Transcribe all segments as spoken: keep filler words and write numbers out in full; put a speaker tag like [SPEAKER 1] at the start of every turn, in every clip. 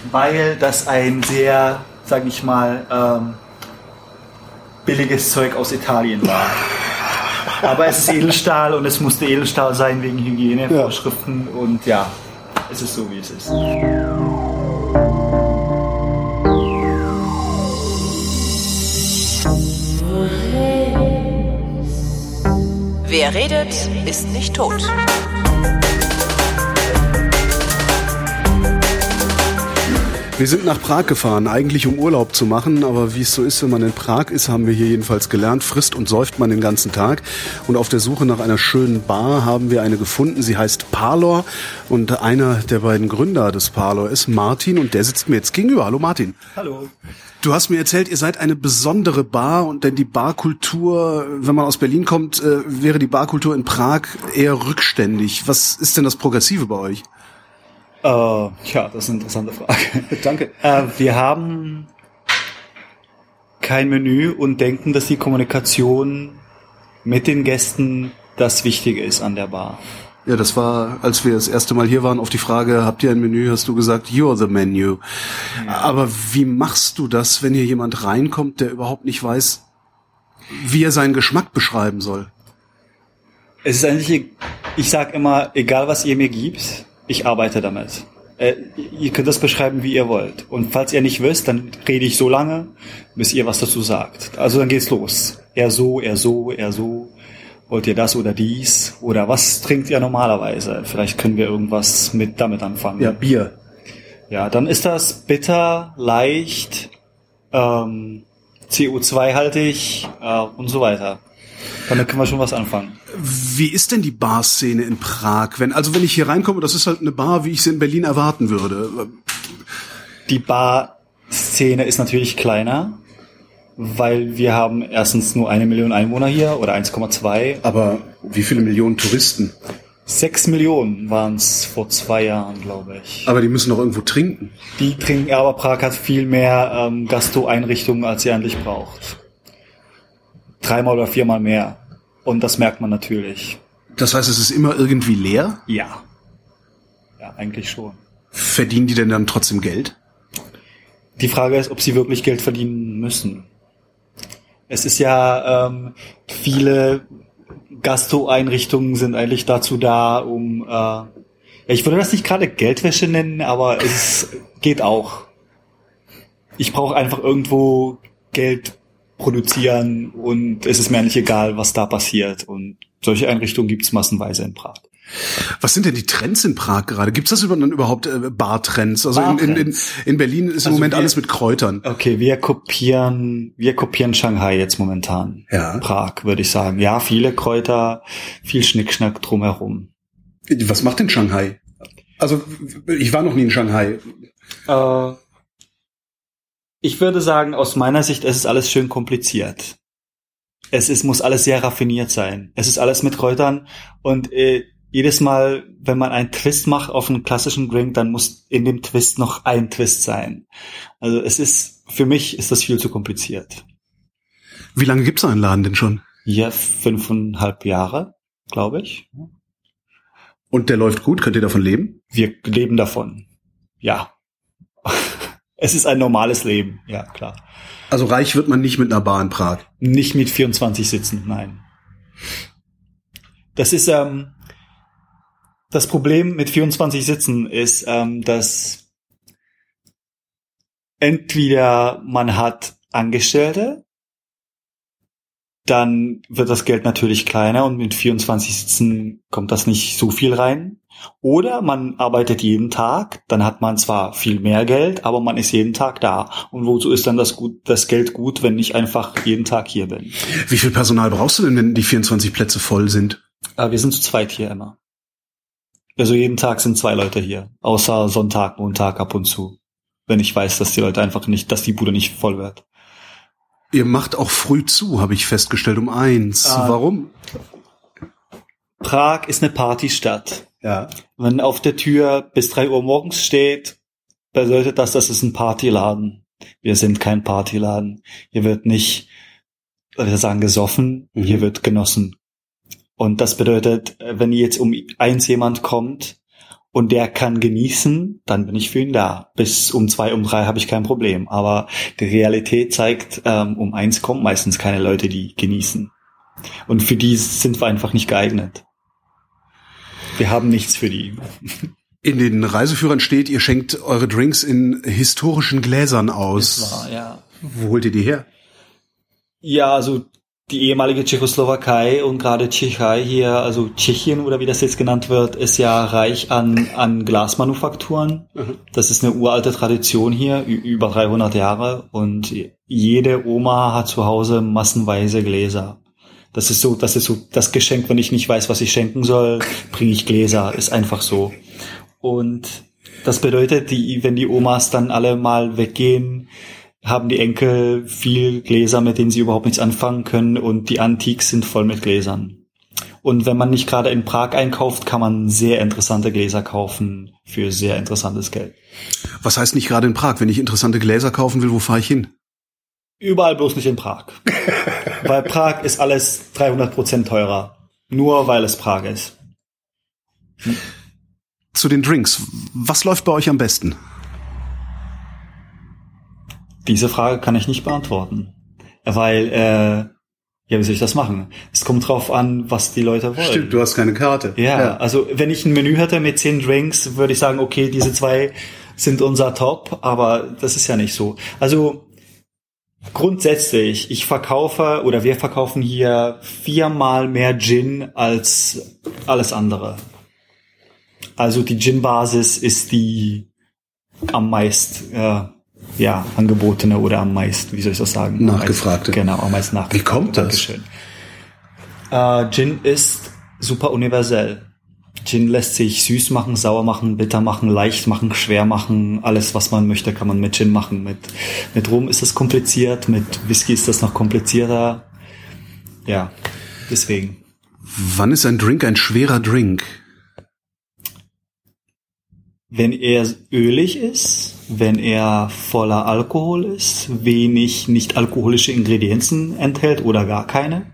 [SPEAKER 1] weil das ein sehr, sag ich mal, ähm, billiges Zeug aus Italien war. Aber es ist Edelstahl und es musste Edelstahl sein wegen Hygienevorschriften ja. Und ja, es ist so, wie es ist.
[SPEAKER 2] Wer redet, ist nicht tot.
[SPEAKER 3] Wir sind nach Prag gefahren, eigentlich um Urlaub zu machen, aber wie es so ist, wenn man in Prag ist, haben wir hier jedenfalls gelernt, frisst und säuft man den ganzen Tag. Und auf der Suche nach einer schönen Bar haben wir eine gefunden, sie heißt Parlor und einer der beiden Gründer des Parlor ist Martin und der sitzt mir jetzt gegenüber. Hallo Martin.
[SPEAKER 1] Hallo.
[SPEAKER 3] Du hast mir erzählt, ihr seid eine besondere Bar und denn die Barkultur, wenn man aus Berlin kommt, äh, wäre die Barkultur in Prag eher rückständig. Was ist denn das Progressive bei euch?
[SPEAKER 1] Uh, ja, das ist eine interessante Frage.
[SPEAKER 3] Danke.
[SPEAKER 1] Uh, wir haben kein Menü und denken, dass die Kommunikation mit den Gästen das Wichtige ist an der Bar.
[SPEAKER 3] Ja, das war, als wir das erste Mal hier waren, auf die Frage, habt ihr ein Menü, hast du gesagt, you're the menu. Ja. Aber wie machst du das, wenn hier jemand reinkommt, der überhaupt nicht weiß, wie er seinen Geschmack beschreiben soll?
[SPEAKER 1] Es ist eigentlich, ich sag immer, egal was ihr mir gibt, ich arbeite damit. Äh, ihr könnt das beschreiben, wie ihr wollt. Und falls ihr nicht wisst, dann rede ich so lange, bis ihr was dazu sagt. Also dann geht's los. Er so, er so, er so. Wollt ihr das oder dies? Oder was trinkt ihr normalerweise? Vielleicht können wir irgendwas mit damit anfangen.
[SPEAKER 3] Ja, Bier.
[SPEAKER 1] Ja, dann ist das bitter, leicht, ähm, C O zwei haltig äh, und so weiter. Damit können wir schon was anfangen.
[SPEAKER 3] Wie ist denn die Barszene in Prag? Wenn, also wenn ich hier reinkomme, das ist halt eine Bar, wie ich sie in Berlin erwarten würde.
[SPEAKER 1] Die Barszene ist natürlich kleiner, weil wir haben erstens nur eine Million Einwohner hier oder eins Komma zwei.
[SPEAKER 3] Aber wie viele Millionen Touristen?
[SPEAKER 1] Sechs Millionen waren es vor zwei Jahren, glaube ich.
[SPEAKER 3] Aber die müssen doch irgendwo trinken.
[SPEAKER 1] Die trinken, aber Prag hat viel mehr ähm, Gastro-Einrichtungen, als sie eigentlich braucht. Dreimal oder viermal mehr. Und das merkt man natürlich.
[SPEAKER 3] Das heißt, es ist immer irgendwie leer?
[SPEAKER 1] Ja. Ja, eigentlich schon.
[SPEAKER 3] Verdienen die denn dann trotzdem Geld?
[SPEAKER 1] Die Frage ist, ob sie wirklich Geld verdienen müssen. Es ist ja, ähm, viele Gastro-Einrichtungen sind eigentlich dazu da, um, äh, ja, ich würde das nicht gerade Geldwäsche nennen, aber es geht auch. Ich brauche einfach irgendwo Geld produzieren und es ist mir eigentlich egal, was da passiert. Und solche Einrichtungen gibt's massenweise in Prag.
[SPEAKER 3] Was sind denn die Trends in Prag gerade? Gibt's das dann überhaupt äh, Bartrends? Also Bar in, in, in Berlin ist im also Moment wir, alles mit Kräutern.
[SPEAKER 1] Okay, wir kopieren, wir kopieren Shanghai jetzt momentan.
[SPEAKER 3] Ja.
[SPEAKER 1] Prag, würde ich sagen. Ja, viele Kräuter, viel Schnickschnack drumherum.
[SPEAKER 3] Was macht denn Shanghai? Also ich war noch nie in Shanghai.
[SPEAKER 1] Äh, Ich würde sagen, aus meiner Sicht, es ist alles schön kompliziert. Es ist, muss alles sehr raffiniert sein. Es ist alles mit Kräutern und äh, jedes Mal, wenn man einen Twist macht auf einen klassischen Drink, dann muss in dem Twist noch ein Twist sein. Also es ist, für mich ist das viel zu kompliziert.
[SPEAKER 3] Wie lange gibt's einen Laden denn schon?
[SPEAKER 1] Ja, fünfeinhalb Jahre, glaube ich.
[SPEAKER 3] Und der läuft gut? Könnt ihr davon leben?
[SPEAKER 1] Wir leben davon. Ja. Es ist ein normales Leben, ja, klar.
[SPEAKER 3] Also reich wird man nicht mit einer Bar in Prag?
[SPEAKER 1] Nicht mit vierundzwanzig Sitzen, nein. Das ist, ähm, das Problem mit vierundzwanzig Sitzen ist, ähm, dass entweder man hat Angestellte, dann wird das Geld natürlich kleiner und mit vierundzwanzig Sitzen kommt das nicht so viel rein. Oder man arbeitet jeden Tag, dann hat man zwar viel mehr Geld, aber man ist jeden Tag da. Und wozu ist dann das, gut, das Geld gut, wenn ich einfach jeden Tag hier bin?
[SPEAKER 3] Wie viel Personal brauchst du denn, wenn die vierundzwanzig Plätze voll sind?
[SPEAKER 1] Äh, wir sind zu zweit hier immer. Also jeden Tag sind zwei Leute hier. Außer Sonntag, Montag ab und zu. Wenn ich weiß, dass die Leute einfach nicht, dass die Bude nicht voll wird.
[SPEAKER 3] Ihr macht auch früh zu, habe ich festgestellt, um eins. Äh, Warum?
[SPEAKER 1] Prag ist eine Partystadt.
[SPEAKER 3] Ja.
[SPEAKER 1] Wenn auf der Tür bis drei Uhr morgens steht, bedeutet das, das ist ein Partyladen. Wir sind kein Partyladen. Hier wird nicht, wir sagen gesoffen, mhm. Hier wird genossen. Und das bedeutet, wenn jetzt um eins jemand kommt und der kann genießen, dann bin ich für ihn da. Bis um zwei, um drei habe ich kein Problem. Aber die Realität zeigt, ähm, um eins kommen meistens keine Leute, die genießen. Und für die sind wir einfach nicht geeignet. Wir haben nichts für die.
[SPEAKER 3] In den Reiseführern steht, ihr schenkt eure Drinks in historischen Gläsern aus.
[SPEAKER 1] Das war, ja.
[SPEAKER 3] Wo holt ihr die her?
[SPEAKER 1] Ja, also die ehemalige Tschechoslowakei und gerade Tschechei hier, also Tschechien oder wie das jetzt genannt wird, ist ja reich an an Glasmanufakturen. Mhm. Das ist eine uralte Tradition hier, über dreihundert Jahre, und jede Oma hat zu Hause massenweise Gläser. Das ist so, das ist so das Geschenk, wenn ich nicht weiß, was ich schenken soll, bringe ich Gläser, ist einfach so. Und das bedeutet, die, wenn die Omas dann alle mal weggehen, haben die Enkel viel Gläser, mit denen sie überhaupt nichts anfangen können, und die Antiques sind voll mit Gläsern. Und wenn man nicht gerade in Prag einkauft, kann man sehr interessante Gläser kaufen für sehr interessantes Geld.
[SPEAKER 3] Was heißt nicht gerade in Prag? Wenn ich interessante Gläser kaufen will, wo fahre ich hin?
[SPEAKER 1] Überall, bloß nicht in Prag. Weil Prag ist alles dreihundert Prozent teurer. Nur weil es Prag ist. Hm.
[SPEAKER 3] Zu den Drinks. Was läuft bei euch am besten?
[SPEAKER 1] Diese Frage kann ich nicht beantworten. Weil, äh, ja, wie soll ich das machen? Es kommt drauf an, was die Leute wollen.
[SPEAKER 3] Stimmt, du hast keine Karte.
[SPEAKER 1] Ja, ja, also wenn ich ein Menü hätte mit zehn Drinks, würde ich sagen, okay, diese zwei sind unser Top, aber das ist ja nicht so. Also grundsätzlich, ich verkaufe oder wir verkaufen hier viermal mehr Gin als alles andere. Also die Gin-Basis ist die am meist äh, ja angebotene oder am meist, wie soll ich das sagen?
[SPEAKER 3] Nachgefragte.
[SPEAKER 1] Am meist, genau, am meist nachgefragte.
[SPEAKER 3] Wie kommt das?
[SPEAKER 1] Dankeschön. Äh, Gin ist super universell. Gin lässt sich süß machen, sauer machen, bitter machen, leicht machen, schwer machen. Alles, was man möchte, kann man mit Gin machen. Mit, mit Rum ist das kompliziert, mit Whisky ist das noch komplizierter. Ja, deswegen.
[SPEAKER 3] Wann ist ein Drink ein schwerer Drink?
[SPEAKER 1] Wenn er ölig ist, wenn er voller Alkohol ist, wenig nicht alkoholische Ingredienzen enthält oder gar keine.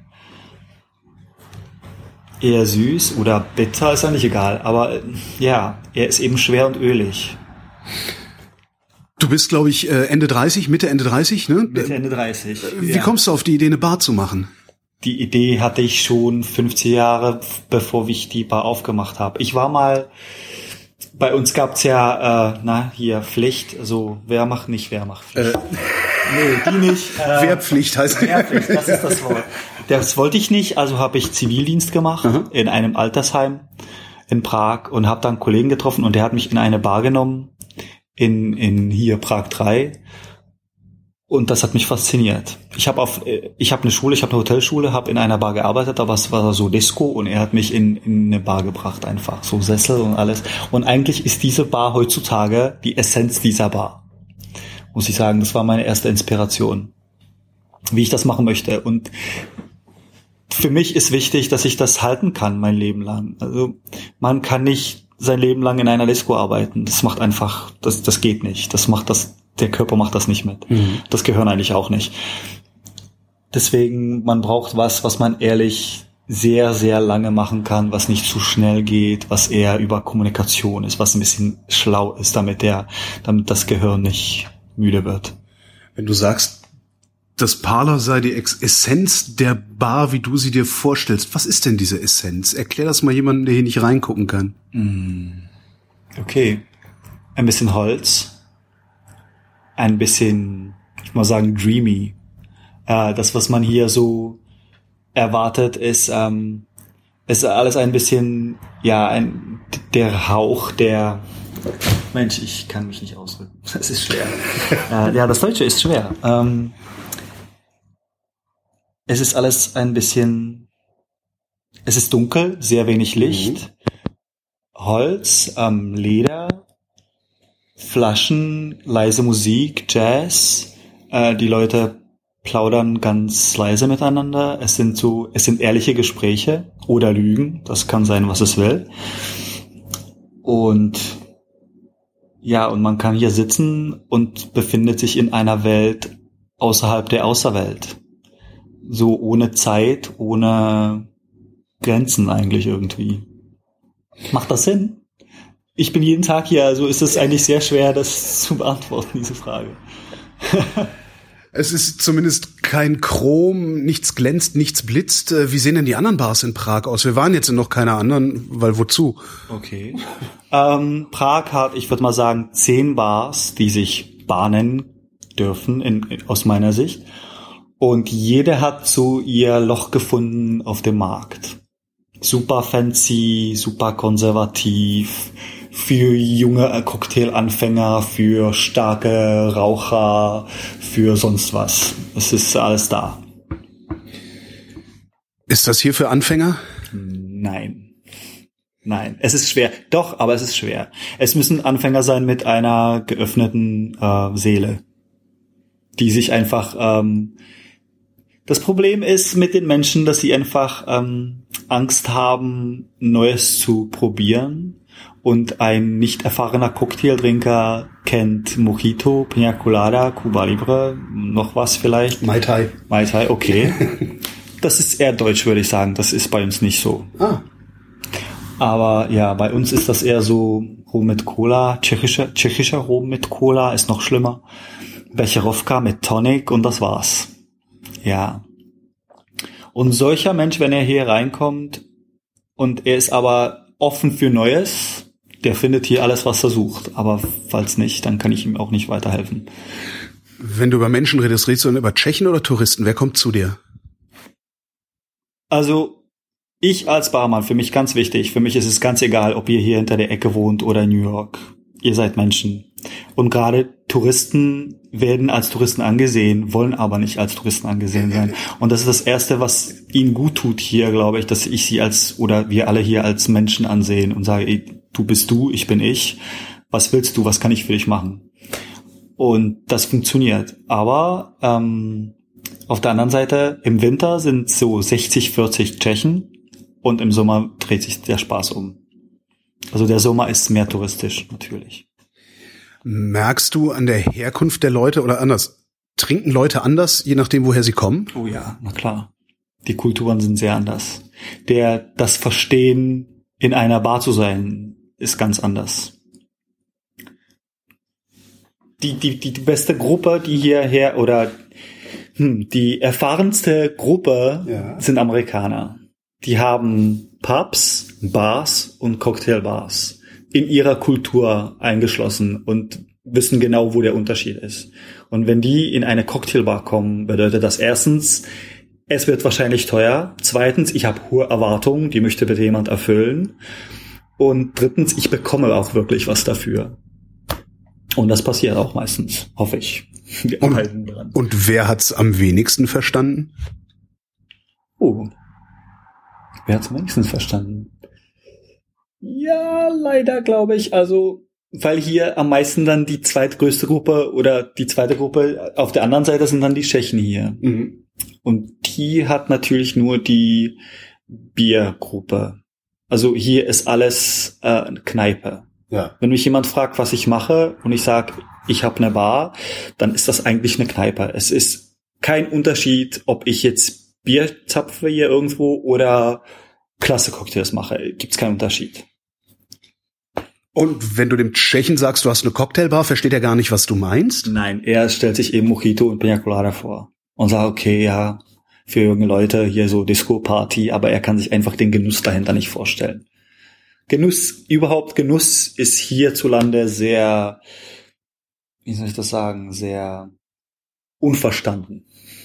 [SPEAKER 1] Eher süß oder bitter, ist ja nicht egal. Aber ja, er ist eben schwer und ölig.
[SPEAKER 3] Du bist, glaube ich, Ende dreißig, Mitte, Ende dreißig, ne?
[SPEAKER 1] Mitte, Ende dreißig.
[SPEAKER 3] Wie
[SPEAKER 1] ja.
[SPEAKER 3] kommst du auf die Idee, eine Bar zu machen?
[SPEAKER 1] Die Idee hatte ich schon fünfzig Jahre, bevor ich die Bar aufgemacht habe. Ich war mal, bei uns gab's ja, äh, na, hier Pflicht, also Wehrmacht, nicht Wehrmachtpflicht. Äh. Nee, die nicht.
[SPEAKER 3] Äh, Wehrpflicht heißt
[SPEAKER 1] Wehrpflicht, das ist das Wort. Das wollte ich nicht, also habe ich Zivildienst gemacht. Aha. In einem Altersheim in Prag und habe dann einen Kollegen getroffen und der hat mich in eine Bar genommen, in in hier Prag drei, und das hat mich fasziniert. Ich habe auf ich habe eine Schule, ich habe eine Hotelschule, habe in einer Bar gearbeitet, aber es war so Disco und er hat mich in in eine Bar gebracht, einfach so Sessel und alles. Und eigentlich ist diese Bar heutzutage die Essenz dieser Bar. Muss ich sagen, das war meine erste Inspiration, wie ich das machen möchte. Und für mich ist wichtig, dass ich das halten kann, mein Leben lang. Also man kann nicht sein Leben lang in einer Disco arbeiten. Das macht einfach, das das geht nicht. Das macht das, der Körper macht das nicht mit. Mhm. Das Gehirn eigentlich auch nicht. Deswegen, man braucht was, was man ehrlich sehr, sehr lange machen kann, was nicht zu schnell geht, was eher über Kommunikation ist, was ein bisschen schlau ist, damit der, damit das Gehirn nicht müde wird.
[SPEAKER 3] Wenn du sagst, das Parler sei die Essenz der Bar, wie du sie dir vorstellst, was ist denn diese Essenz? Erklär das mal jemandem, der hier nicht reingucken kann.
[SPEAKER 1] Okay. Ein bisschen Holz. Ein bisschen, ich muss mal sagen, dreamy. Äh, das, was man hier so erwartet, ist, ähm, ist alles ein bisschen, ja, ein, der Hauch der, Mensch, ich kann mich nicht ausdrücken. Das ist schwer. äh, ja, das Deutsche ist schwer. Ähm, es ist alles ein bisschen, es ist dunkel, sehr wenig Licht, mhm. Holz, ähm, Leder, Flaschen, leise Musik, Jazz. Äh, die Leute plaudern ganz leise miteinander. Es sind so, es sind ehrliche Gespräche oder Lügen. Das kann sein, was es will. Und ja, und man kann hier sitzen und befindet sich in einer Welt außerhalb der Außerwelt. So ohne Zeit, ohne Grenzen eigentlich irgendwie. Macht das Sinn? ich bin jeden Tag hier, also ist es eigentlich sehr schwer, das zu beantworten, diese Frage.
[SPEAKER 3] Es ist zumindest kein Chrom, nichts glänzt, nichts blitzt. Wie sehen denn die anderen Bars in Prag aus? Wir waren jetzt in noch keiner anderen, weil wozu?
[SPEAKER 1] Okay. ähm, Prag hat, ich würde mal sagen, zehn Bars, die sich Bar nennen dürfen, in, in, aus meiner Sicht. Und jede hat so ihr Loch gefunden auf dem Markt. Super fancy, super konservativ, für junge Cocktailanfänger, für starke Raucher, für sonst was. Es ist alles da.
[SPEAKER 3] Ist das hier für Anfänger?
[SPEAKER 1] Nein. Nein, es ist schwer. Doch, aber es ist schwer. Es müssen Anfänger sein mit einer geöffneten äh, Seele, die sich einfach... Ähm, das Problem ist mit den Menschen, dass sie einfach ähm, Angst haben, Neues zu probieren. Und ein nicht erfahrener Cocktailtrinker kennt Mojito, Piña Colada, Cuba Libre, noch was vielleicht?
[SPEAKER 3] Mai Tai.
[SPEAKER 1] Mai Tai, okay. Das ist eher deutsch, würde ich sagen. Das ist bei uns nicht so.
[SPEAKER 3] Ah.
[SPEAKER 1] Aber ja, bei uns ist das eher so Rum mit Cola. Tschechischer, tschechischer Rum mit Cola ist noch schlimmer. Becherovka mit Tonic und das war's. Ja. Und solcher Mensch, wenn er hier reinkommt und er ist aber offen für Neues, der findet hier alles, was er sucht. Aber falls nicht, dann kann ich ihm auch nicht weiterhelfen.
[SPEAKER 3] Wenn du über Menschen redest, redest du dann über Tschechen oder Touristen? Wer kommt zu dir?
[SPEAKER 1] Also ich als Barmann, für mich ganz wichtig, für mich ist es ganz egal, ob ihr hier hinter der Ecke wohnt oder in New York. Ihr seid Menschen. Und gerade Touristen werden als Touristen angesehen, wollen aber nicht als Touristen angesehen sein. Und das ist das Erste, was ihnen gut tut hier, glaube ich, dass ich sie als, oder wir alle hier als Menschen ansehen und sage, ey, du bist du, ich bin ich. Was willst du? Was kann ich für dich machen? Und das funktioniert. Aber ähm, auf der anderen Seite, im Winter sind so sechzig, vierzig Tschechen und im Sommer dreht sich der Spaß um. Also der Sommer ist mehr touristisch, natürlich.
[SPEAKER 3] Merkst du an der Herkunft der Leute oder anders? Trinken Leute anders, je nachdem, woher sie kommen?
[SPEAKER 1] Oh ja, na klar. Die Kulturen sind sehr anders. Der, das Verstehen, in einer Bar zu sein, ist ganz anders. Die, die, die beste Gruppe, die hierher, oder hm, die erfahrenste Gruppe ja. sind Amerikaner. Die haben Pubs, Bars und Cocktailbars in ihrer Kultur eingeschlossen und wissen genau, wo der Unterschied ist. Und wenn die in eine Cocktailbar kommen, bedeutet das erstens, es wird wahrscheinlich teuer. Zweitens, ich habe hohe Erwartungen, die möchte bitte jemand erfüllen. Und drittens, ich bekomme auch wirklich was dafür. Und das passiert auch meistens, hoffe ich. Wir
[SPEAKER 3] und,
[SPEAKER 1] arbeiten dran.
[SPEAKER 3] Und wer hat's am wenigsten verstanden?
[SPEAKER 1] Oh. Wer hat's am wenigsten verstanden? Ja, leider glaube ich, also, weil hier am meisten dann die zweitgrößte Gruppe oder die zweite Gruppe auf der anderen Seite sind dann die Tschechen hier. Mhm. Und die hat natürlich nur die Biergruppe. Also hier ist alles äh, Kneipe. Ja. Wenn mich jemand fragt, was ich mache und ich sage, ich habe eine Bar, dann ist das eigentlich eine Kneipe. Es ist kein Unterschied, ob ich jetzt Bier zapfe hier irgendwo oder klasse Cocktails mache. Gibt's keinen Unterschied.
[SPEAKER 3] Und wenn du dem Tschechen sagst, du hast eine Cocktailbar, versteht er gar nicht, was du meinst?
[SPEAKER 1] Nein, er stellt sich eben Mojito und Piña Colada vor und sagt, okay, ja, für junge Leute hier so Disco-Party, aber er kann sich einfach den Genuss dahinter nicht vorstellen. Genuss, überhaupt Genuss ist hierzulande sehr, wie soll ich das sagen, sehr unverstanden.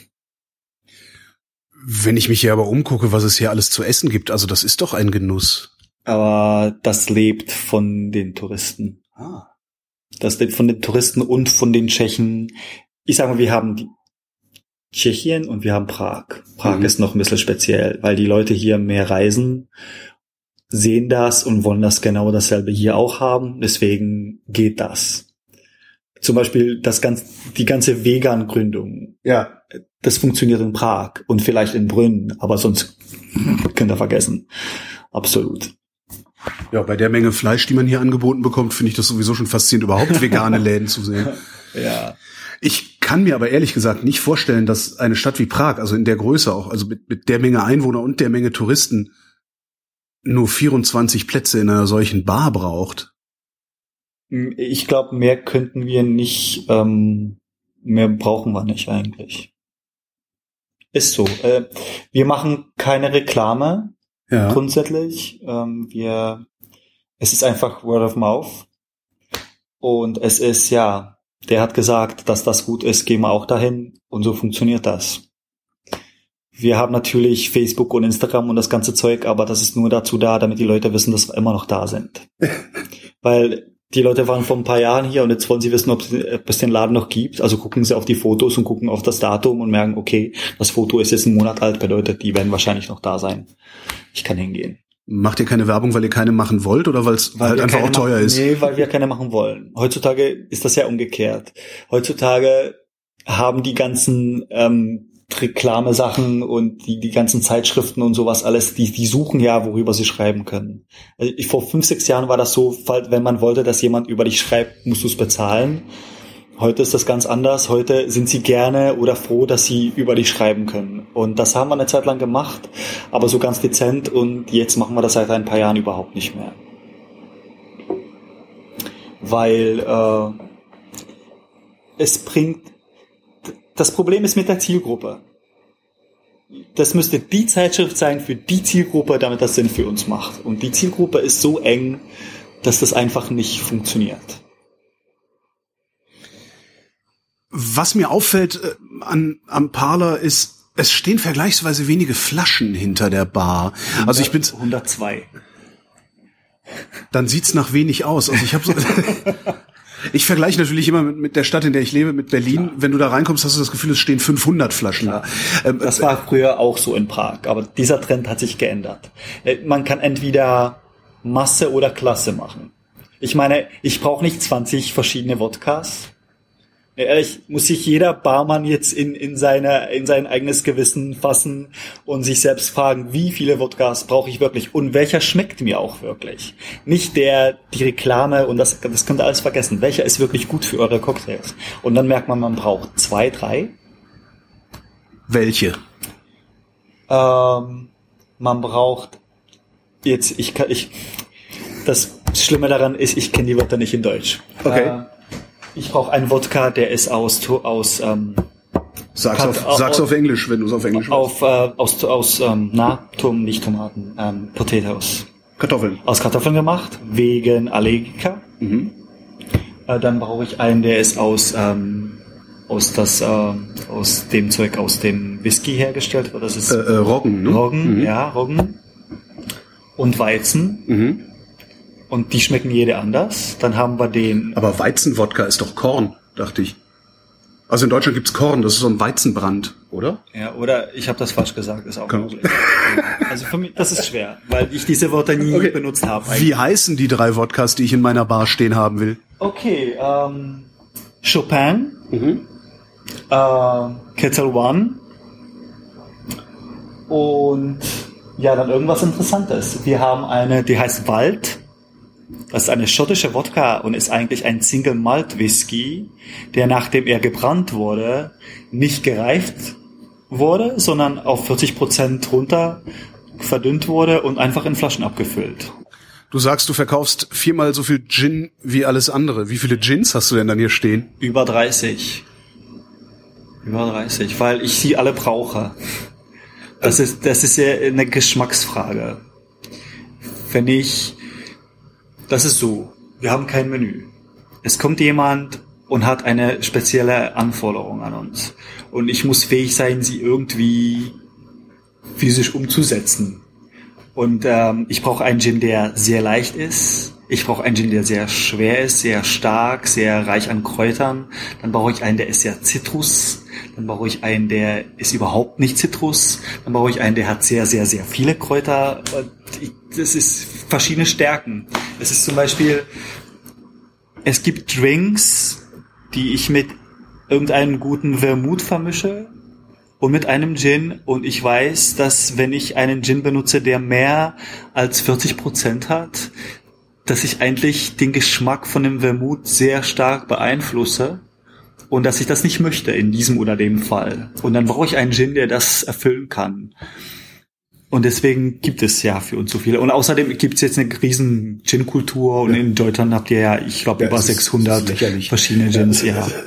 [SPEAKER 3] Wenn ich mich hier aber umgucke, was es hier alles zu essen gibt, also das ist doch ein Genuss.
[SPEAKER 1] Aber das lebt von den Touristen. Ah. Das lebt von den Touristen und von den Tschechen. Ich sage mal, wir haben die Tschechien und wir haben Prag. Prag mhm. ist noch ein bisschen speziell, weil die Leute hier mehr reisen, sehen das und wollen das genau dasselbe hier auch haben. Deswegen geht das. Zum Beispiel das ganz, die ganze Vegan-Gründung. Ja. Das funktioniert in Prag und vielleicht in Brünn, aber sonst könnt ihr vergessen. Absolut.
[SPEAKER 3] Ja, bei der Menge Fleisch, die man hier angeboten bekommt, finde ich das sowieso schon faszinierend, überhaupt vegane Läden zu sehen.
[SPEAKER 1] Ja.
[SPEAKER 3] Ich kann mir aber ehrlich gesagt nicht vorstellen, dass eine Stadt wie Prag, also in der Größe auch, also mit, mit der Menge Einwohner und der Menge Touristen, nur vierundzwanzig Plätze in einer solchen Bar braucht.
[SPEAKER 1] Ich glaube, mehr könnten wir nicht, ähm, mehr brauchen wir nicht eigentlich. Ist so. Äh, wir machen keine Reklame, ja. Grundsätzlich. Ähm, wir, es ist einfach Word of Mouth. Und es ist, ja, der hat gesagt, dass das gut ist, gehen wir auch dahin. Und so funktioniert das. Wir haben natürlich Facebook und Instagram und das ganze Zeug, aber das ist nur dazu da, damit die Leute wissen, dass wir immer noch da sind. Weil die Leute waren vor ein paar Jahren hier und jetzt wollen sie wissen, ob es den Laden noch gibt. Also gucken sie auf die Fotos und gucken auf das Datum und merken, okay, das Foto ist jetzt einen Monat alt, bedeutet, die werden wahrscheinlich noch da sein. Ich kann hingehen.
[SPEAKER 3] Macht ihr keine Werbung, weil ihr keine machen wollt oder weil es halt einfach auch teuer
[SPEAKER 1] machen,
[SPEAKER 3] ist?
[SPEAKER 1] Nee, weil wir keine machen wollen. Heutzutage ist das ja umgekehrt. Heutzutage haben die ganzen ähm, Reklame-Sachen und die die ganzen Zeitschriften und sowas alles, die die suchen ja, worüber sie schreiben können. Also ich, vor fünf, sechs Jahren war das so, wenn man wollte, dass jemand über dich schreibt, musst du es bezahlen. Heute ist das ganz anders. Heute sind sie gerne oder froh, dass sie über dich schreiben können. Und das haben wir eine Zeit lang gemacht, aber so ganz dezent und jetzt machen wir das seit ein paar Jahren überhaupt nicht mehr. Weil äh, es bringt Das Problem ist mit der Zielgruppe. Das müsste die Zeitschrift sein für die Zielgruppe, damit das Sinn für uns macht. Und die Zielgruppe ist so eng, dass das einfach nicht funktioniert.
[SPEAKER 3] Was mir auffällt äh, an, am Parler ist, es stehen vergleichsweise wenige Flaschen hinter der Bar. hundert, also ich bin
[SPEAKER 1] hundertzwei.
[SPEAKER 3] Dann sieht's nach wenig aus. Also ich habe so Ich vergleiche natürlich immer mit, mit der Stadt, in der ich lebe, mit Berlin. Klar. Wenn du da reinkommst, hast du das Gefühl, es stehen fünfhundert Flaschen.
[SPEAKER 1] Ähm, das war früher auch so in Prag, aber dieser Trend hat sich geändert. Man kann entweder Masse oder Klasse machen. Ich meine, ich brauche nicht zwanzig verschiedene Wodkas. Ehrlich, muss sich jeder Barmann jetzt in, in seine, in sein eigenes Gewissen fassen und sich selbst fragen, wie viele Wodkas brauche ich wirklich und welcher schmeckt mir auch wirklich. Nicht der, die Reklame und das, das könnt ihr alles vergessen. Welcher ist wirklich gut für eure Cocktails? Und dann merkt man, man braucht zwei, drei.
[SPEAKER 3] Welche?
[SPEAKER 1] Ähm, man braucht jetzt, ich kann, ich, das Schlimme daran ist, ich kenne die Wörter nicht in Deutsch.
[SPEAKER 3] Okay.
[SPEAKER 1] Äh, Ich brauche einen Wodka, der ist aus aus ähm,
[SPEAKER 3] sag's, auf, auf, sag's auf Englisch, wenn du es auf Englisch
[SPEAKER 1] auf äh, aus aus ähm, na Tom nicht Tomaten, ähm, Potatoes.
[SPEAKER 3] Kartoffeln.
[SPEAKER 1] Aus Kartoffeln gemacht wegen Allergiker.
[SPEAKER 3] Mhm.
[SPEAKER 1] Äh, dann brauche ich einen, der ist aus ähm, aus das äh, aus dem Zeug aus dem Whisky hergestellt wird. Das ist
[SPEAKER 3] äh, äh, Roggen, ne?
[SPEAKER 1] Roggen, mhm. ja Roggen und Weizen.
[SPEAKER 3] Mhm.
[SPEAKER 1] Und die schmecken jede anders. Dann haben wir den...
[SPEAKER 3] Aber Weizenwodka ist doch Korn, dachte ich. Also in Deutschland gibt's Korn, das ist so ein Weizenbrand, oder?
[SPEAKER 1] Ja, oder ich habe das falsch gesagt, ist auch
[SPEAKER 3] Kann
[SPEAKER 1] möglich. Also für mich, das ist schwer, weil ich diese Wörter nie okay. benutzt habe.
[SPEAKER 3] Wie heißen die drei Wodkas, die ich in meiner Bar stehen haben will?
[SPEAKER 1] Okay, ähm, Chopin, mhm. äh, Ketel One und ja, dann irgendwas Interessantes. Wir haben eine, die heißt Wald. Das ist eine schottische Wodka und ist eigentlich ein Single Malt Whisky, der nachdem er gebrannt wurde, nicht gereift wurde, sondern auf vierzig Prozent runter verdünnt wurde und einfach in Flaschen abgefüllt.
[SPEAKER 3] Du sagst, du verkaufst viermal so viel Gin wie alles andere. Wie viele Gins hast du denn dann hier stehen?
[SPEAKER 1] Über dreißig. Über dreißig, weil ich sie alle brauche. Das ist, das ist ja eine Geschmacksfrage. Wenn ich Das ist so, wir haben kein Menü. Es kommt jemand und hat eine spezielle Anforderung an uns. Und ich muss fähig sein, sie irgendwie physisch umzusetzen. Und ähm, ich brauche einen Gin, der sehr leicht ist. Ich brauche einen Gin, der sehr schwer ist, sehr stark, sehr reich an Kräutern. Dann brauche ich einen, der ist sehr Zitrus. Dann brauche ich einen, der ist überhaupt nicht Zitrus. Dann brauche ich einen, der hat sehr, sehr, sehr viele Kräuter. Das ist verschiedene Stärken. Es ist zum Beispiel, es gibt Drinks, die ich mit irgendeinem guten Vermouth vermische und mit einem Gin. Und ich weiß, dass wenn ich einen Gin benutze, der mehr als vierzig Prozent hat, dass ich eigentlich den Geschmack von dem Vermouth sehr stark beeinflusse. Und dass ich das nicht möchte in diesem oder dem Fall. Und dann brauche ich einen Gin, der das erfüllen kann. Und deswegen gibt es ja für uns so viele. Und außerdem gibt es jetzt eine riesen Gin-Kultur. Und ja. in Deutschland habt ihr ja, ich glaube, ja, über sechshundert verschiedene Gins. Ja. ja.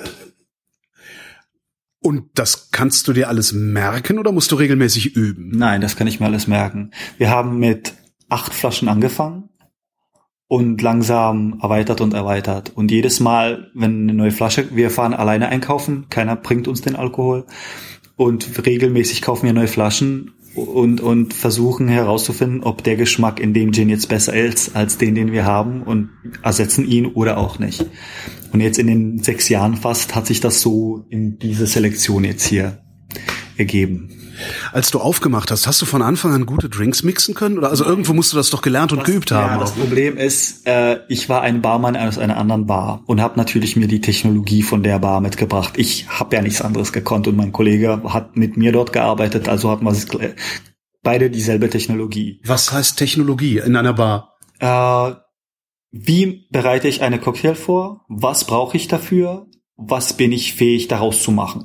[SPEAKER 3] Und das kannst du dir alles merken oder musst du regelmäßig üben?
[SPEAKER 1] Nein, das kann ich mir alles merken. Wir haben mit acht Flaschen angefangen und langsam erweitert und erweitert. Und jedes Mal, wenn eine neue Flasche, wir fahren alleine einkaufen, keiner bringt uns den Alkohol. Und regelmäßig kaufen wir neue Flaschen und und versuchen herauszufinden, ob der Geschmack in dem Gin jetzt besser ist als den, den wir haben und ersetzen ihn oder auch nicht. Und jetzt in den sechs Jahren fast hat sich das so in diese Selektion jetzt hier ergeben.
[SPEAKER 3] Als du aufgemacht hast, hast du von Anfang an gute Drinks mixen können? Oder also irgendwo musst du das doch gelernt und
[SPEAKER 1] das,
[SPEAKER 3] geübt haben.
[SPEAKER 1] Ja, das Problem ist, äh, ich war ein Barmann aus einer anderen Bar und habe natürlich mir die Technologie von der Bar mitgebracht. Ich habe ja nichts anderes gekonnt und mein Kollege hat mit mir dort gearbeitet, also hatten wir beide dieselbe Technologie.
[SPEAKER 3] Was heißt Technologie in einer Bar?
[SPEAKER 1] Äh, wie bereite ich eine Cocktail vor? Was brauche ich dafür? Was bin ich fähig daraus zu machen?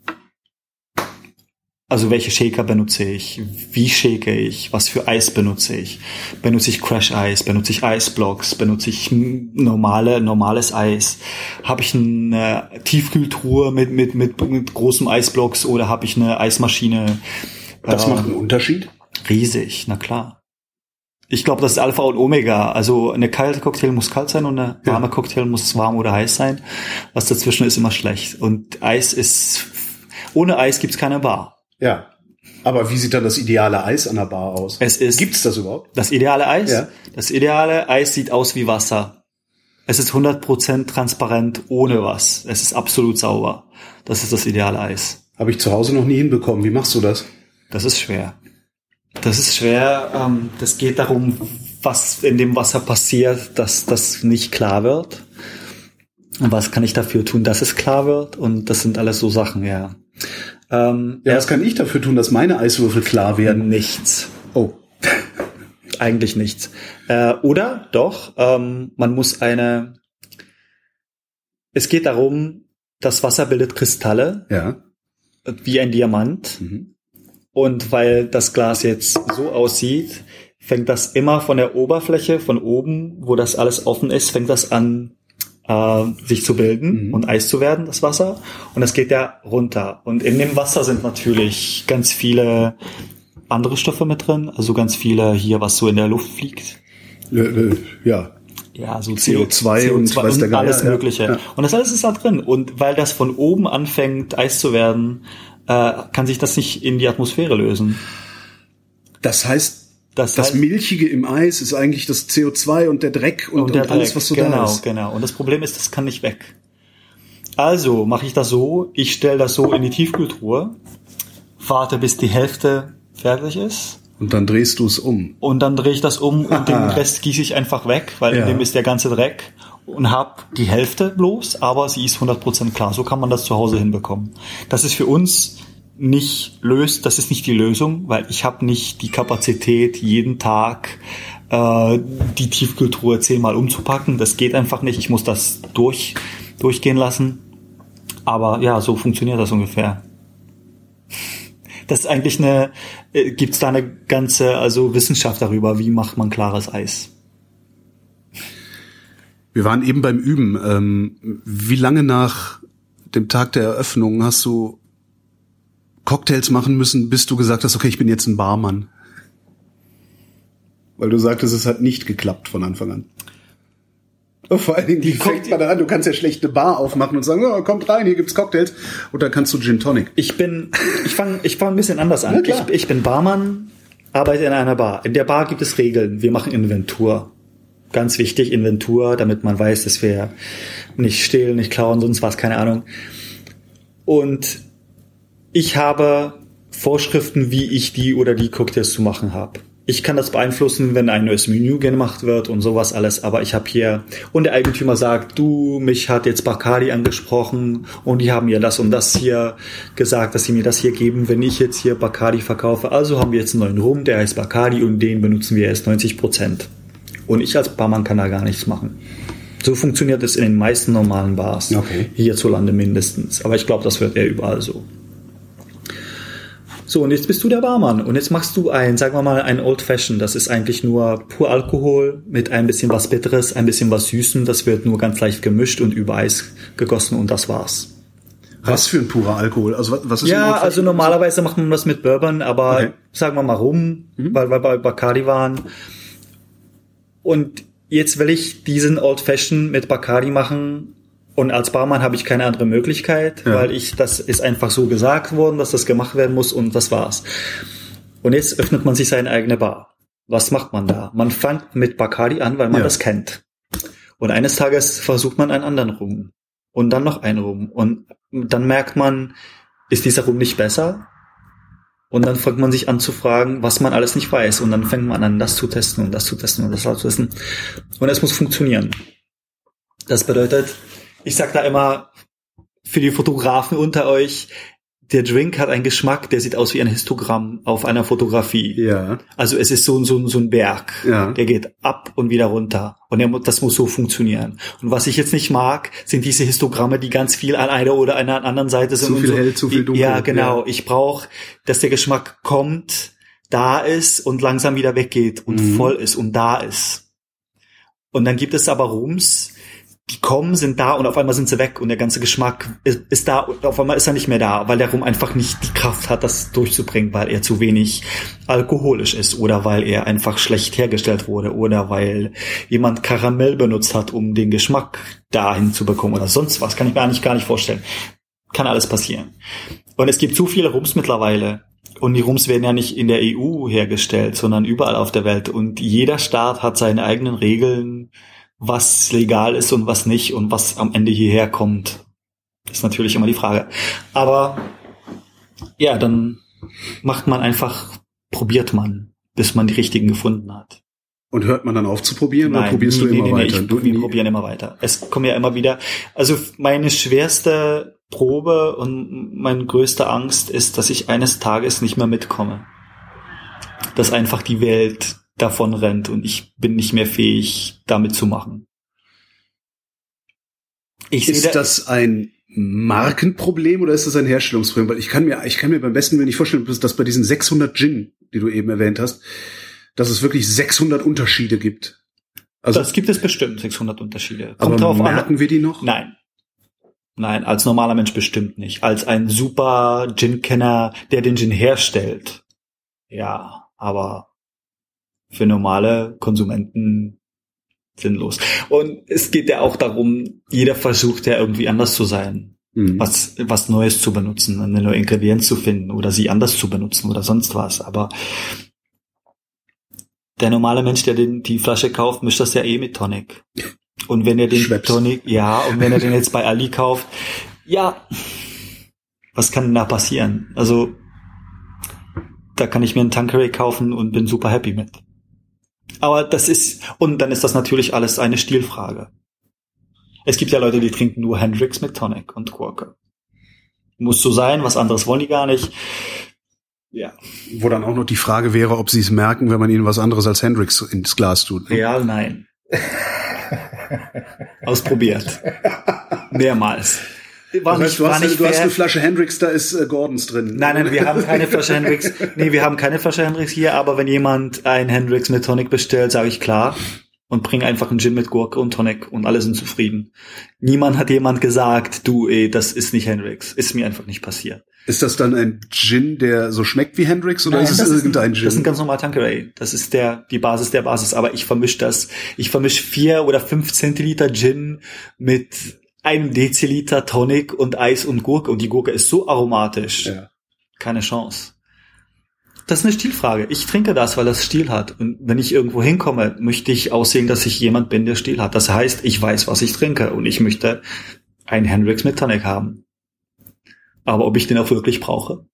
[SPEAKER 1] Also welche Shaker benutze ich? Wie shake ich? Was für Eis benutze ich? Benutze ich Crash Eis? Benutze ich Eisblocks? Benutze ich normale normales Eis? Habe ich eine Tiefkühltruhe mit mit mit, mit großen Eisblocks oder habe ich eine Eismaschine?
[SPEAKER 3] Das äh, macht einen Unterschied?
[SPEAKER 1] Riesig, na klar. Ich glaube, das ist Alpha und Omega. Also eine kalte Cocktail muss kalt sein und eine warme ja. Cocktail muss warm oder heiß sein. Was dazwischen ist immer schlecht. Und Eis ist, ohne Eis gibt's keine Bar.
[SPEAKER 3] Ja, aber wie sieht dann das ideale Eis an der Bar aus?
[SPEAKER 1] Es ist,
[SPEAKER 3] gibt's das überhaupt?
[SPEAKER 1] Das ideale Eis?
[SPEAKER 3] Ja.
[SPEAKER 1] Das ideale Eis sieht aus wie Wasser. Es ist hundert Prozent transparent ohne was. Es ist absolut sauber. Das ist das ideale Eis.
[SPEAKER 3] Habe ich zu Hause noch nie hinbekommen. Wie machst du das?
[SPEAKER 1] Das ist schwer. Das ist schwer. Ähm, das geht darum, was in dem Wasser passiert, dass das nicht klar wird. Und was kann ich dafür tun, dass es klar wird? Und das sind alles so Sachen, ja.
[SPEAKER 3] Ähm, ja, was kann ich dafür tun, dass meine Eiswürfel klar werden?
[SPEAKER 1] Nichts.
[SPEAKER 3] Oh.
[SPEAKER 1] Eigentlich nichts. Äh, oder doch, ähm, man muss eine, es geht darum, das Wasser bildet Kristalle.
[SPEAKER 3] Ja.
[SPEAKER 1] Wie ein Diamant. Mhm. Und weil das Glas jetzt so aussieht, fängt das immer von der Oberfläche, von oben, wo das alles offen ist, fängt das an, äh, sich zu bilden mhm. und Eis zu werden, das Wasser. Und das geht ja runter. Und in dem Wasser sind natürlich ganz viele andere Stoffe mit drin. Also ganz viele hier, was so in der Luft fliegt.
[SPEAKER 3] Ja.
[SPEAKER 1] Ja, so
[SPEAKER 3] C O zwei, C O zwei und,
[SPEAKER 1] und, und alles
[SPEAKER 3] ja,
[SPEAKER 1] Mögliche.
[SPEAKER 3] Ja.
[SPEAKER 1] Und das alles ist da drin. Und weil das von oben anfängt, Eis zu werden, äh, kann sich das nicht in die Atmosphäre lösen.
[SPEAKER 3] Das heißt,
[SPEAKER 1] das,
[SPEAKER 3] das
[SPEAKER 1] heißt,
[SPEAKER 3] Milchige im Eis ist eigentlich das C O zwei und der Dreck und,
[SPEAKER 1] und, der
[SPEAKER 3] und alles,
[SPEAKER 1] Dreck.
[SPEAKER 3] was so
[SPEAKER 1] genau,
[SPEAKER 3] da ist.
[SPEAKER 1] Genau, genau. Und das Problem ist, das kann nicht weg. Also mache ich das so, ich stelle das so in die Tiefkühltruhe, warte, bis die Hälfte fertig ist.
[SPEAKER 3] Und dann drehst du es um.
[SPEAKER 1] Und dann drehe ich das um und den Rest gieße ich einfach weg, weil ja. in dem ist der ganze Dreck. Und hab die Hälfte bloß, aber sie ist hundert Prozent klar. So kann man das zu Hause hinbekommen. Das ist für uns nicht löst, das ist nicht die Lösung, weil ich habe nicht die Kapazität, jeden Tag äh, die Tiefkühltruhe zehnmal umzupacken. Das geht einfach nicht. Ich muss das durch durchgehen lassen. Aber ja, so funktioniert das ungefähr. Das ist eigentlich eine, äh, gibt's da eine ganze, also Wissenschaft darüber, wie macht man klares Eis.
[SPEAKER 3] Wir waren eben beim Üben. Ähm, wie lange nach dem Tag der Eröffnung hast du Cocktails machen müssen, bis du gesagt hast, okay, ich bin jetzt ein Barmann? Weil du sagtest, es hat nicht geklappt von Anfang an. Und vor allen Dingen, wie fängt man da an? Du kannst ja schlecht eine Bar aufmachen und sagen, oh, kommt rein, hier gibt's Cocktails. Und dann kannst du Gin Tonic.
[SPEAKER 1] Ich bin, ich fange ich fang ein bisschen anders an. Ich, ich bin Barmann, arbeite in einer Bar. In der Bar gibt es Regeln. Wir machen Inventur. Ganz wichtig, Inventur, damit man weiß, dass wir nicht stehlen, nicht klauen, sonst was, keine Ahnung. Und ich habe Vorschriften, wie ich die oder die Cocktails zu machen habe. Ich kann das beeinflussen, wenn ein neues Menü gemacht wird und sowas alles, aber ich habe hier, und der Eigentümer sagt, du, mich hat jetzt Bacardi angesprochen und die haben mir das und das hier gesagt, dass sie mir das hier geben, wenn ich jetzt hier Bacardi verkaufe. Also haben wir jetzt einen neuen Rum, der heißt Bacardi und den benutzen wir erst neunzig Prozent. Und ich als Barmann kann da gar nichts machen. So funktioniert es in den meisten normalen Bars.
[SPEAKER 3] Okay.
[SPEAKER 1] Hierzulande mindestens. Aber ich glaube, das wird eher überall so. So, und jetzt bist du der Barmann und jetzt machst du ein, sagen wir mal, ein Old Fashion. Das ist eigentlich nur pur Alkohol mit ein bisschen was Bitteres, ein bisschen was Süßem. Das wird nur ganz leicht gemischt und über Eis gegossen und das war's.
[SPEAKER 3] Was für ein purer Alkohol? Also was, was ist
[SPEAKER 1] Ja,
[SPEAKER 3] ein Old
[SPEAKER 1] also normalerweise macht man das mit Bourbon, aber
[SPEAKER 3] okay.
[SPEAKER 1] sagen wir mal Rum,
[SPEAKER 3] Mhm.
[SPEAKER 1] weil wir bei Bacardi waren. Und jetzt will ich diesen Old Fashion mit Bacardi machen. Und als Barmann habe ich keine andere Möglichkeit,
[SPEAKER 3] Ja.
[SPEAKER 1] weil ich, das ist einfach so gesagt worden, dass das gemacht werden muss und das war's. Und jetzt öffnet man sich seine eigene Bar. Was macht man da? Man fängt mit Bacardi an, weil man
[SPEAKER 3] Ja.
[SPEAKER 1] das kennt. Und eines Tages versucht man einen anderen Rum. Und dann noch einen Rum. Und dann merkt man, ist dieser Rum nicht besser? Und dann fängt man sich an zu fragen, was man alles nicht weiß. Und dann fängt man an, das zu testen und das zu testen und das zu testen. Und es muss funktionieren. Das bedeutet, ich sag da immer, für die Fotografen unter euch, der Drink hat einen Geschmack, der sieht aus wie ein Histogramm auf einer Fotografie.
[SPEAKER 3] Ja.
[SPEAKER 1] Also es ist so, so, so ein Berg,
[SPEAKER 3] Ja.
[SPEAKER 1] der geht ab und wieder runter. Und der, mu- das muss so funktionieren. Und was ich jetzt nicht mag, sind diese Histogramme, die ganz viel an einer oder einer anderen Seite sind.
[SPEAKER 3] Zu
[SPEAKER 1] und
[SPEAKER 3] viel
[SPEAKER 1] so.
[SPEAKER 3] hell, zu viel
[SPEAKER 1] Die-
[SPEAKER 3] dunkel.
[SPEAKER 1] Ja, genau.
[SPEAKER 3] Ja.
[SPEAKER 1] Ich brauche, dass der Geschmack kommt, da ist und langsam wieder weggeht und
[SPEAKER 3] Mhm.
[SPEAKER 1] voll ist und da ist. Und dann gibt es aber Rums, die kommen, sind da und auf einmal sind sie weg und der ganze Geschmack ist, ist da und auf einmal ist er nicht mehr da, weil der Rum einfach nicht die Kraft hat, das durchzubringen, weil er zu wenig alkoholisch ist oder weil er einfach schlecht hergestellt wurde oder weil jemand Karamell benutzt hat, um den Geschmack dahin zu bekommen oder sonst was. Kann ich mir eigentlich gar nicht vorstellen. Kann alles passieren. Und es gibt zu viele Rums mittlerweile. Und die Rums werden ja nicht in der E U hergestellt, sondern überall auf der Welt. Und jeder Staat hat seine eigenen Regeln, was legal ist und was nicht und was am Ende hierher kommt. Das ist natürlich immer die Frage. Aber ja, dann macht man einfach, probiert man, bis man die richtigen gefunden hat.
[SPEAKER 3] Und hört man dann auf zu probieren oder probierst
[SPEAKER 1] nie,
[SPEAKER 3] du immer
[SPEAKER 1] nee, nee,
[SPEAKER 3] weiter?
[SPEAKER 1] Ich,
[SPEAKER 3] Du,
[SPEAKER 1] wir
[SPEAKER 3] nie-
[SPEAKER 1] probieren immer weiter. Es kommen ja immer wieder. Also meine schwerste Probe und meine größte Angst ist, dass ich eines Tages nicht mehr mitkomme. Dass einfach die Welt davon rennt und ich bin nicht mehr fähig, damit zu machen. Ich sehe
[SPEAKER 3] Ist
[SPEAKER 1] da,
[SPEAKER 3] das ein Markenproblem oder ist das ein Herstellungsproblem? Weil ich kann mir, ich kann mir beim besten Willen nicht vorstellen, dass bei diesen sechshundert Gin, die du eben erwähnt hast, dass es wirklich sechshundert Unterschiede gibt. Also,
[SPEAKER 1] das gibt es bestimmt, sechshundert Unterschiede.
[SPEAKER 3] aber
[SPEAKER 1] Kommt drauf
[SPEAKER 3] merken
[SPEAKER 1] an.
[SPEAKER 3] wir die noch?
[SPEAKER 1] Nein. Nein, als normaler Mensch bestimmt nicht. Als ein super Gin-Kenner, der den Gin herstellt. Ja, aber für normale Konsumenten sinnlos. Und es geht ja auch darum, jeder versucht ja irgendwie anders zu sein.
[SPEAKER 3] Mhm.
[SPEAKER 1] Was, was Neues zu benutzen, eine neue Ingredienz zu finden oder sie anders zu benutzen oder sonst was. Aber der normale Mensch, der den, die Flasche kauft, mischt das ja eh mit Tonic. Und wenn er den
[SPEAKER 3] Schweppes.
[SPEAKER 1] Tonic, ja, und wenn er den jetzt bei Ali kauft, ja, was kann denn da passieren? Also, da kann ich mir einen Tanqueray kaufen und bin super happy mit. Aber das ist, und dann ist das natürlich alles eine Stilfrage. Es gibt ja Leute, die trinken nur Hendrix mit Tonic und Corker. Muss so sein, was anderes wollen die gar nicht. Ja.
[SPEAKER 3] Wo dann auch noch die Frage wäre, ob sie es merken, wenn man ihnen was anderes als Hendrix ins Glas tut. Ne?
[SPEAKER 1] Real nein. Ausprobiert. Mehrmals. War
[SPEAKER 3] Das heißt,
[SPEAKER 1] nicht,
[SPEAKER 3] du,
[SPEAKER 1] war
[SPEAKER 3] hast,
[SPEAKER 1] nicht
[SPEAKER 3] du hast
[SPEAKER 1] fair.
[SPEAKER 3] eine Flasche Hendrix, da ist äh, Gordons drin.
[SPEAKER 1] Nein, nein, wir haben keine Flasche Hendrix. Nee, wir haben keine Flasche Hendrix hier, aber wenn jemand ein Hendrix mit Tonic bestellt, sage ich klar und bringe einfach einen Gin mit Gurke und Tonic und alle sind zufrieden. Niemand hat jemand gesagt, du, ey, das ist nicht Hendrix. Ist mir einfach nicht passiert.
[SPEAKER 3] Ist das dann ein Gin, der so schmeckt wie Hendrix oder
[SPEAKER 1] Nein,
[SPEAKER 3] ist es
[SPEAKER 1] das
[SPEAKER 3] irgendein
[SPEAKER 1] ein,
[SPEAKER 3] Gin?
[SPEAKER 1] Das ist ein ganz normaler Tanqueray. Das ist der, die Basis der Basis. Aber ich vermische das. Ich vermische vier oder fünf Zentiliter Gin mit einem Deziliter Tonic und Eis und Gurke. Und die Gurke ist so aromatisch.
[SPEAKER 3] Ja.
[SPEAKER 1] Keine Chance. Das ist eine Stilfrage. Ich trinke das, weil das Stil hat. Und wenn ich irgendwo hinkomme, möchte ich aussehen, dass ich jemand bin, der Stil hat. Das heißt, ich weiß, was ich trinke. Und ich möchte einen Hendrix mit Tonic haben. Aber ob ich den auch wirklich brauche?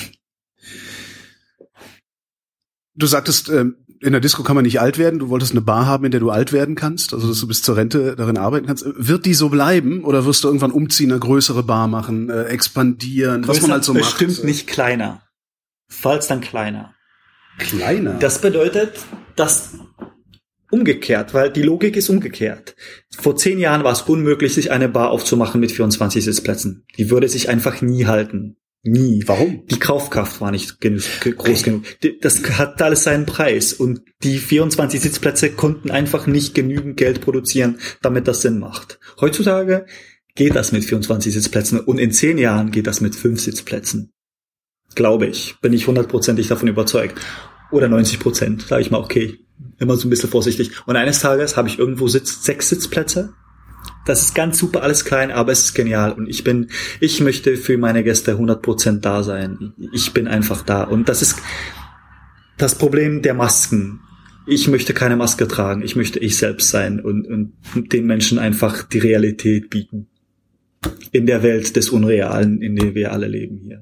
[SPEAKER 3] Du sagtest, ähm, in der Disco kann man nicht alt werden. Du wolltest eine Bar haben, in der du alt werden kannst, also dass du bis zur Rente darin arbeiten kannst. Wird die so bleiben oder wirst du irgendwann umziehen, eine größere Bar machen, äh, expandieren, was man halt so macht?
[SPEAKER 1] Bestimmt nicht kleiner. Falls dann kleiner.
[SPEAKER 3] Kleiner?
[SPEAKER 1] Das bedeutet, dass umgekehrt, weil die Logik ist umgekehrt. Vor zehn Jahren war es unmöglich, sich eine Bar aufzumachen mit vierundzwanzig Sitzplätzen. Die würde sich einfach nie halten. Nie.
[SPEAKER 3] Warum?
[SPEAKER 1] Die Kaufkraft war nicht genü- groß genug. Das hat alles seinen Preis. Und die vierundzwanzig Sitzplätze konnten einfach nicht genügend Geld produzieren, damit das Sinn macht. Heutzutage geht das mit vierundzwanzig Sitzplätzen und in zehn Jahren geht das mit fünf Sitzplätzen. Glaube ich. Bin ich hundertprozentig davon überzeugt. Oder neunzig Prozent. Sage ich mal, okay. Immer so ein bisschen vorsichtig. Und eines Tages habe ich irgendwo Sitz, sechs Sitzplätze. Das ist ganz super, alles klein, aber es ist genial. Und ich bin, ich möchte für meine Gäste hundert Prozent da sein. Ich bin einfach da. Und das ist das Problem der Masken. Ich möchte keine Maske tragen. Ich möchte ich selbst sein und, und den Menschen einfach die Realität bieten. In der Welt des Unrealen, in der wir alle leben hier.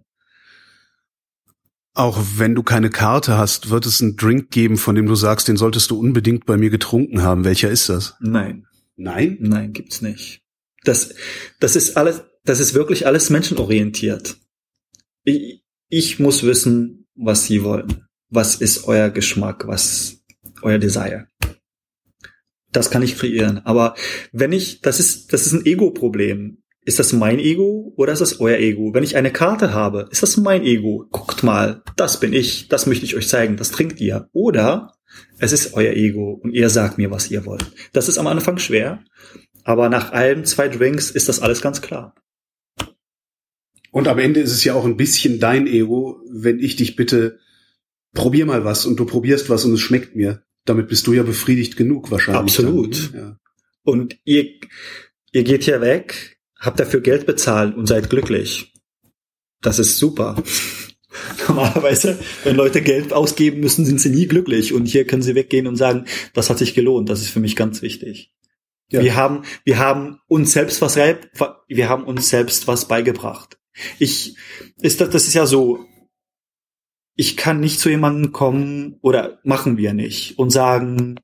[SPEAKER 3] Auch wenn du keine Karte hast, wird es einen Drink geben, von dem du sagst, den solltest du unbedingt bei mir getrunken haben. Welcher ist das?
[SPEAKER 1] Nein.
[SPEAKER 3] Nein?
[SPEAKER 1] Nein, gibt's nicht. Das, das ist alles, das ist wirklich alles menschenorientiert. Ich, ich muss wissen, was Sie wollen. Was ist euer Geschmack? Was euer Desire? Das kann ich kreieren. Aber wenn ich, das ist, das ist ein Ego-Problem. Ist das mein Ego oder ist das euer Ego? Wenn ich eine Karte habe, ist das mein Ego? Guckt mal, das bin ich, das möchte ich euch zeigen, das trinkt ihr. Oder es ist euer Ego und ihr sagt mir, was ihr wollt. Das ist am Anfang schwer, aber nach ein, zwei Drinks ist das alles ganz klar.
[SPEAKER 3] Und am Ende ist es ja auch ein bisschen dein Ego, wenn ich dich bitte, probier mal was und du probierst was und es schmeckt mir. Damit bist du ja befriedigt genug wahrscheinlich.
[SPEAKER 1] Absolut.
[SPEAKER 3] Dann, ja.
[SPEAKER 1] Und ihr, ihr geht hier weg, habt dafür Geld bezahlt und seid glücklich. Das ist super. Normalerweise, wenn Leute Geld ausgeben müssen, sind sie nie glücklich. Und hier können sie weggehen und sagen, das hat sich gelohnt. Das ist für mich ganz wichtig. Ja. Wir haben, wir haben uns selbst was, wir haben uns selbst was beigebracht. Ich, ist das, das ist ja so, ich kann nicht zu jemandem kommen, oder machen wir nicht, und sagen,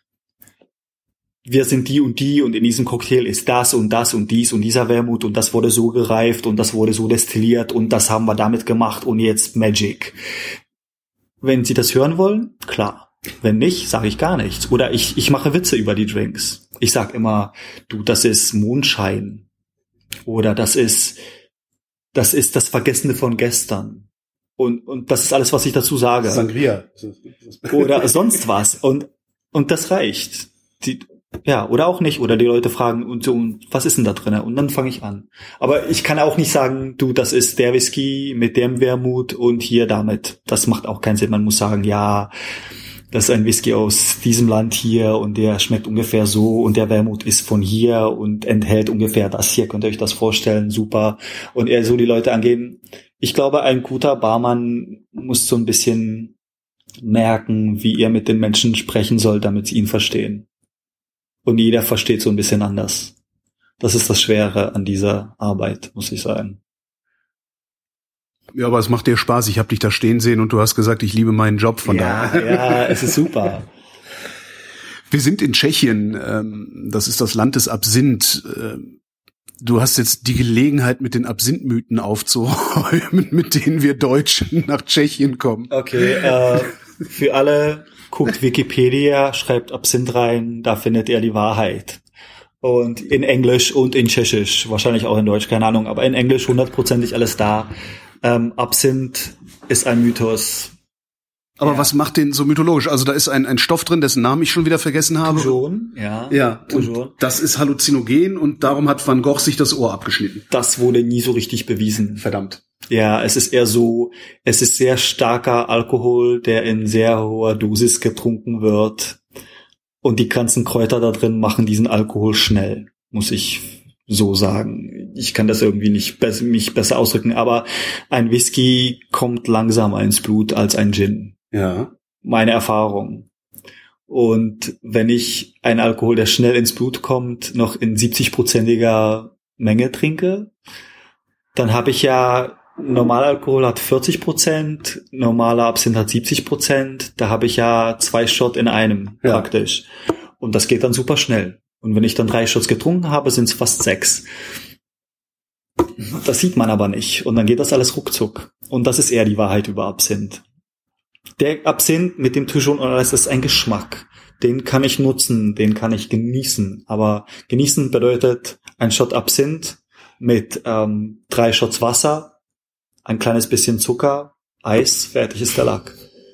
[SPEAKER 1] wir sind die und die und in diesem Cocktail ist das und das und dies und dieser Wermut und das wurde so gereift und das wurde so destilliert und das haben wir damit gemacht und jetzt Magic. Wenn Sie das hören wollen, klar. Wenn nicht, sage ich gar nichts. Oder ich, ich mache Witze über die Drinks. Ich sag immer, du, das ist Mondschein. Oder das ist, das ist das Vergessene von gestern. Und, und das ist alles, was ich dazu sage.
[SPEAKER 3] Sangria.
[SPEAKER 1] Oder sonst was. Und, und das reicht. Die, ja, oder auch nicht. Oder die Leute fragen, und so, und was ist denn da drin? Und dann fange ich an. Aber ich kann auch nicht sagen, du, das ist der Whisky mit dem Wermut und hier damit. Das macht auch keinen Sinn. Man muss sagen, ja, das ist ein Whisky aus diesem Land hier und der schmeckt ungefähr so und der Wermut ist von hier und enthält ungefähr das hier. Könnt ihr euch das vorstellen? Super. Und eher so die Leute angehen. Ich glaube, ein guter Barmann muss so ein bisschen merken, wie er mit den Menschen sprechen soll, damit sie ihn verstehen. Und jeder versteht so ein bisschen anders. Das ist das Schwere an dieser Arbeit, muss ich sagen.
[SPEAKER 3] Ja, aber es macht dir Spaß. Ich habe dich da stehen sehen und du hast gesagt, ich liebe meinen Job, von
[SPEAKER 1] ja,
[SPEAKER 3] daher.
[SPEAKER 1] Ja, es ist super.
[SPEAKER 3] Wir sind in Tschechien. Das ist das Land des Absinth. Du hast jetzt die Gelegenheit, mit den Absinthmythen aufzuräumen, mit denen wir Deutschen nach Tschechien kommen.
[SPEAKER 1] Okay, äh, für alle, guckt Wikipedia, schreibt Absinth rein, da findet ihr die Wahrheit. Und in Englisch und in Tschechisch, wahrscheinlich auch in Deutsch, keine Ahnung, aber in Englisch hundertprozentig alles da. Ähm, Absinth ist ein Mythos.
[SPEAKER 3] Aber
[SPEAKER 1] ja.
[SPEAKER 3] Was macht den so mythologisch? Also da ist ein, ein Stoff drin, dessen Namen ich schon wieder vergessen habe.
[SPEAKER 1] Toujon, ja.
[SPEAKER 3] Ja, und das ist halluzinogen und darum hat Van Gogh sich das Ohr abgeschnitten.
[SPEAKER 1] Das wurde nie so richtig bewiesen.
[SPEAKER 3] Verdammt.
[SPEAKER 1] Ja, es ist eher so, es ist sehr starker Alkohol, der in sehr hoher Dosis getrunken wird. Und die ganzen Kräuter da drin machen diesen Alkohol schnell, muss ich so sagen. Ich kann das irgendwie nicht be- mich besser ausdrücken, aber ein Whisky kommt langsamer ins Blut als ein Gin.
[SPEAKER 3] Ja.
[SPEAKER 1] Meine Erfahrung. Und wenn ich einen Alkohol, der schnell ins Blut kommt, noch in siebzig-prozentiger Menge trinke, dann habe ich ja, Normalalkohol hat vierzig Prozent, normaler Absinth hat siebzig Prozent, da habe ich ja zwei Shot in einem
[SPEAKER 3] ja.
[SPEAKER 1] praktisch. Und das geht dann super schnell. Und wenn ich dann drei Shots getrunken habe, sind es fast sechs. Das sieht man aber nicht. Und dann geht das alles ruckzuck. Und das ist eher die Wahrheit über Absinth. Der Absinth mit dem Toujon und alles ist ein Geschmack. Den kann ich nutzen, den kann ich genießen. Aber genießen bedeutet ein Shot Absinth mit ähm, drei Shots Wasser ein kleines bisschen Zucker, Eis, fertig ist der Lack.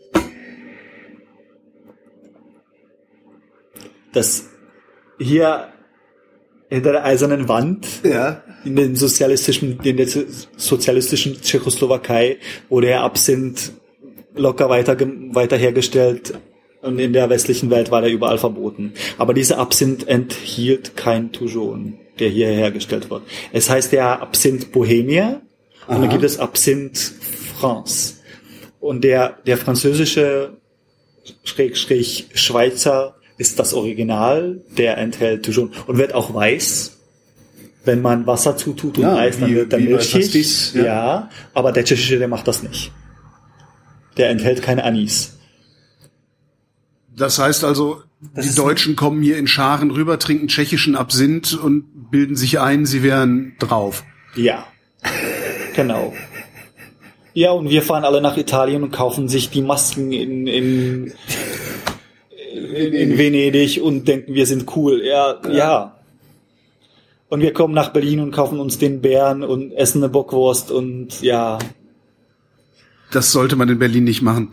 [SPEAKER 1] Das hier hinter der eisernen Wand,
[SPEAKER 3] Ja.
[SPEAKER 1] in den sozialistischen, in der sozialistischen Tschechoslowakei wurde der Absinth locker weiter, weiter hergestellt und in der westlichen Welt war der überall verboten. Aber dieser Absinth enthielt kein Toujon, der hier hergestellt wird. Es heißt ja Absinth Bohemia und dann gibt es Absinth France. Und der, der französische Schrägstrich Schweizer ist das Original, der enthält Toujon und wird auch weiß. Wenn man Wasser zutut und
[SPEAKER 3] Ja,
[SPEAKER 1] Eis, dann
[SPEAKER 3] wie-
[SPEAKER 1] wird er
[SPEAKER 3] wie bei
[SPEAKER 1] milchig.
[SPEAKER 3] Pastis, ja.
[SPEAKER 1] Ja, aber der tschechische, der macht das nicht. Der enthält kein Anis.
[SPEAKER 3] Das heißt also,
[SPEAKER 1] Das
[SPEAKER 3] die
[SPEAKER 1] ist-
[SPEAKER 3] Deutschen kommen hier in Scharen rüber, trinken tschechischen Absinth und bilden sich ein, sie wären drauf.
[SPEAKER 1] Ja, genau. Ja, und wir fahren alle nach Italien und kaufen sich die Masken in, in, in, in Venedig und denken, wir sind cool. Ja, ja, ja. Und wir kommen nach Berlin und kaufen uns den Bären und essen eine Bockwurst und ja.
[SPEAKER 3] Das sollte man in Berlin nicht machen.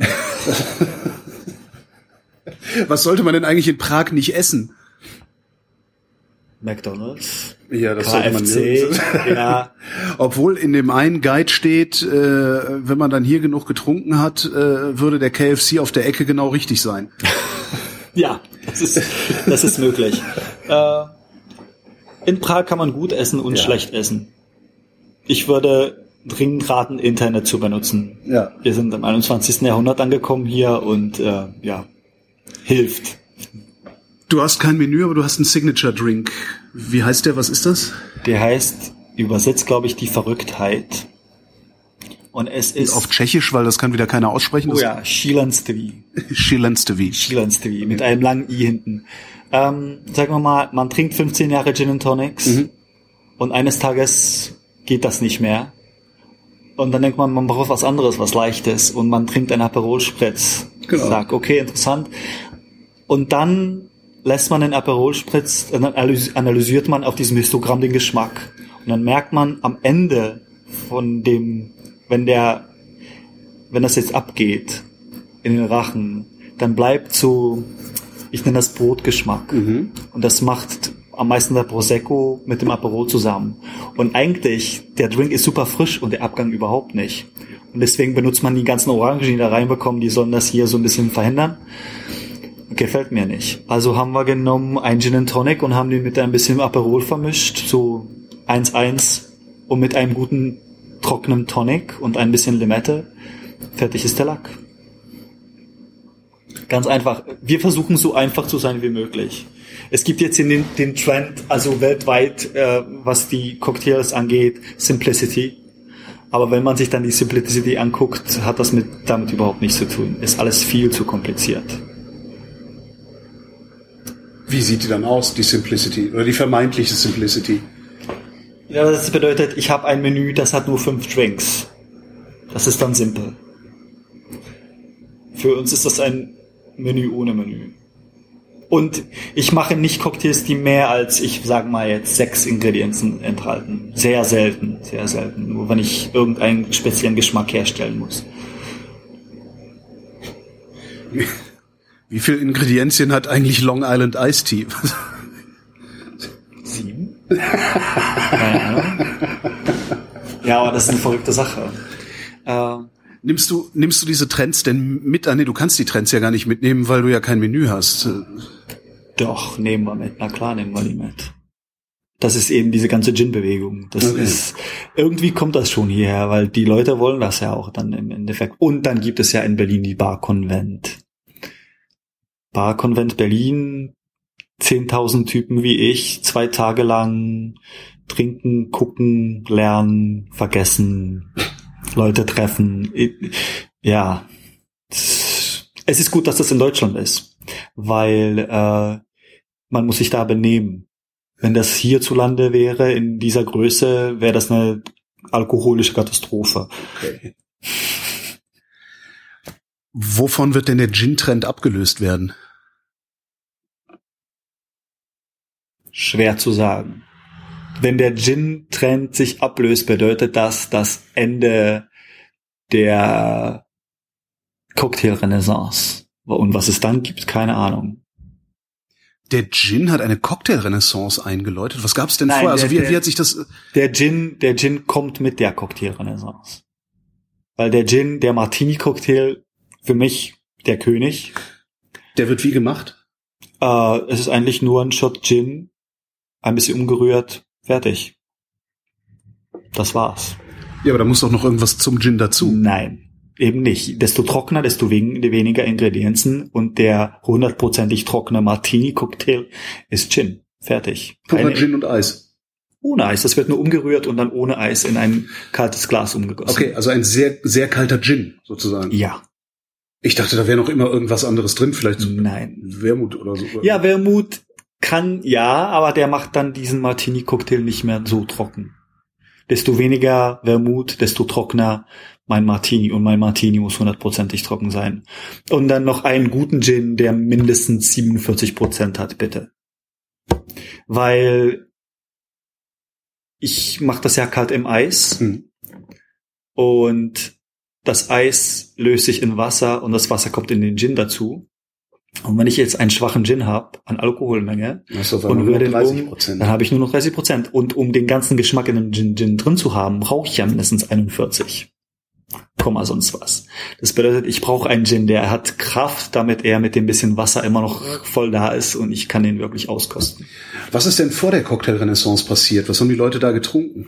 [SPEAKER 3] Was sollte man denn eigentlich in Prag nicht essen?
[SPEAKER 1] McDonald's,
[SPEAKER 3] Ja, das
[SPEAKER 1] K F C, ja.
[SPEAKER 3] Obwohl in dem einen Guide steht, äh, wenn man dann hier genug getrunken hat, äh, würde der K F C auf der Ecke genau richtig sein.
[SPEAKER 1] Ja, das ist, das ist möglich. Äh, in Prag kann man gut essen und
[SPEAKER 3] Ja.
[SPEAKER 1] schlecht essen. Ich würde dringend raten, Internet zu benutzen.
[SPEAKER 3] Ja.
[SPEAKER 1] Wir sind im einundzwanzigsten Jahrhundert angekommen hier und äh, ja, hilft.
[SPEAKER 3] Du hast kein Menü, aber du hast einen Signature Drink. Wie heißt der? Was ist das?
[SPEAKER 1] Der heißt, übersetzt glaube ich, die Verrücktheit. Und es ist...
[SPEAKER 3] Auf Tschechisch, weil das kann wieder keiner aussprechen.
[SPEAKER 1] Oh ja, Šilenství.
[SPEAKER 3] Šilenství.
[SPEAKER 1] Šilenství, mit einem langen I hinten. Ähm, sagen wir mal, man trinkt fünfzehn Jahre Gin and Tonics
[SPEAKER 3] Mhm.
[SPEAKER 1] und eines Tages geht das nicht mehr. Und dann denkt man, man braucht was anderes, was Leichtes und man trinkt einen Aperol Spritz.
[SPEAKER 3] Genau.
[SPEAKER 1] Sagt, okay, interessant. Und dann lässt man den Aperol Spritz, dann analysiert man auf diesem Histogramm den Geschmack. Und dann merkt man am Ende von dem, wenn der, wenn das jetzt abgeht in den Rachen, dann bleibt so, ich nenne das Brotgeschmack.
[SPEAKER 3] Mhm.
[SPEAKER 1] Und das macht am meisten der Prosecco mit dem Aperol zusammen. Und eigentlich, der Drink ist super frisch und der Abgang überhaupt nicht. Und deswegen benutzt man die ganzen Orangen, die da reinbekommen, die sollen das hier so ein bisschen verhindern. Gefällt mir nicht. Also haben wir genommen ein Gin and Tonic und haben den mit ein bisschen Aperol vermischt, so eins eins und mit einem guten trockenen Tonic und ein bisschen Limette. Fertig ist der Lack. Ganz einfach. Wir versuchen so einfach zu sein wie möglich. Es gibt jetzt in den, den Trend, also weltweit, äh, was die Cocktails angeht, Simplicity. Aber wenn man sich dann die Simplicity anguckt, hat das mit damit überhaupt nichts zu tun. Ist alles viel zu kompliziert.
[SPEAKER 3] Wie sieht die dann aus, die Simplicity? Oder die vermeintliche Simplicity?
[SPEAKER 1] Ja, das bedeutet, ich habe ein Menü, das hat nur fünf Drinks. Das ist dann simpel. Für uns ist das ein Menü ohne Menü. Und ich mache nicht Cocktails, die mehr als, ich sage mal jetzt, sechs Ingredienzen enthalten. Sehr selten, sehr selten. Nur wenn ich irgendeinen speziellen Geschmack herstellen muss.
[SPEAKER 3] Wie viel Ingredienzien hat eigentlich Long Island Iced Tea?
[SPEAKER 1] Sieben? Keine Ahnung. Ja, aber das ist eine verrückte Sache. Äh,
[SPEAKER 3] Nimmst du, nimmst du diese Trends denn mit? Ah, nee, du kannst die Trends ja gar nicht mitnehmen, weil du ja kein Menü hast.
[SPEAKER 1] Doch, nehmen wir mit. Na klar, nehmen wir die mit. Das ist eben diese ganze Gin-Bewegung. Das
[SPEAKER 3] Okay.
[SPEAKER 1] ist, irgendwie kommt das schon hierher, weil die Leute wollen das ja auch dann im Endeffekt. Und dann gibt es ja in Berlin die Bar Konvent. Bar Konvent Berlin, zehntausend Typen wie ich, zwei Tage lang trinken, gucken, lernen, vergessen, Leute treffen. Ja, es ist gut, dass das in Deutschland ist, weil äh, man muss sich da benehmen. Wenn das hierzulande wäre, in dieser Größe, wäre das eine alkoholische Katastrophe.
[SPEAKER 3] Okay. Wovon wird denn der Gin-Trend abgelöst werden?
[SPEAKER 1] Schwer zu sagen. Wenn der Gin-Trend sich ablöst, bedeutet das das Ende der Cocktail-Renaissance. Und was es dann gibt, keine Ahnung.
[SPEAKER 3] Der Gin hat eine Cocktail-Renaissance eingeläutet. Was gab's denn
[SPEAKER 1] Nein,
[SPEAKER 3] vorher? Also
[SPEAKER 1] der,
[SPEAKER 3] wie,
[SPEAKER 1] der,
[SPEAKER 3] wie hat sich das...
[SPEAKER 1] Der Gin, der Gin kommt mit der Cocktail-Renaissance. Weil der Gin, der Martini-Cocktail, für mich der König.
[SPEAKER 3] Der wird wie gemacht?
[SPEAKER 1] Äh, es ist eigentlich nur ein Shot Gin, ein bisschen umgerührt, fertig. Das war's.
[SPEAKER 3] Ja, aber da muss doch noch irgendwas zum Gin dazu.
[SPEAKER 1] Nein, eben nicht. Desto trockener, desto weniger Ingredienzen und der hundertprozentig trockene Martini-Cocktail ist Gin. Fertig.
[SPEAKER 3] Purer Gin und Eis.
[SPEAKER 1] Ohne Eis. Das wird nur umgerührt und dann ohne Eis in ein kaltes Glas umgegossen.
[SPEAKER 3] Okay, also ein sehr, sehr kalter Gin sozusagen.
[SPEAKER 1] Ja.
[SPEAKER 3] Ich dachte, da wäre noch immer irgendwas anderes drin, vielleicht so
[SPEAKER 1] Nein.
[SPEAKER 3] Wermut oder so.
[SPEAKER 1] Ja, Wermut kann, ja, aber der macht dann diesen Martini-Cocktail nicht mehr so trocken. Desto weniger Wermut, desto trockener mein Martini. Und mein Martini muss hundertprozentig trocken sein. Und dann noch einen guten Gin, der mindestens siebenundvierzig Prozent hat, bitte. Weil ich mache das ja kalt im Eis. Hm. Und das Eis löst sich in Wasser und das Wasser kommt in den Gin dazu. Und wenn ich jetzt einen schwachen Gin habe an Alkoholmenge und rühre den um, dann habe ich nur noch dreißig Prozent. Und um den ganzen Geschmack in dem Gin, Gin drin zu haben, brauche ich ja mindestens einundvierzig. Komma sonst was. Das bedeutet, ich brauche einen Gin, der hat Kraft, damit er mit dem bisschen Wasser immer noch voll da ist und ich kann den wirklich auskosten.
[SPEAKER 3] Was ist denn vor der Cocktail-Renaissance passiert? Was haben die Leute da getrunken?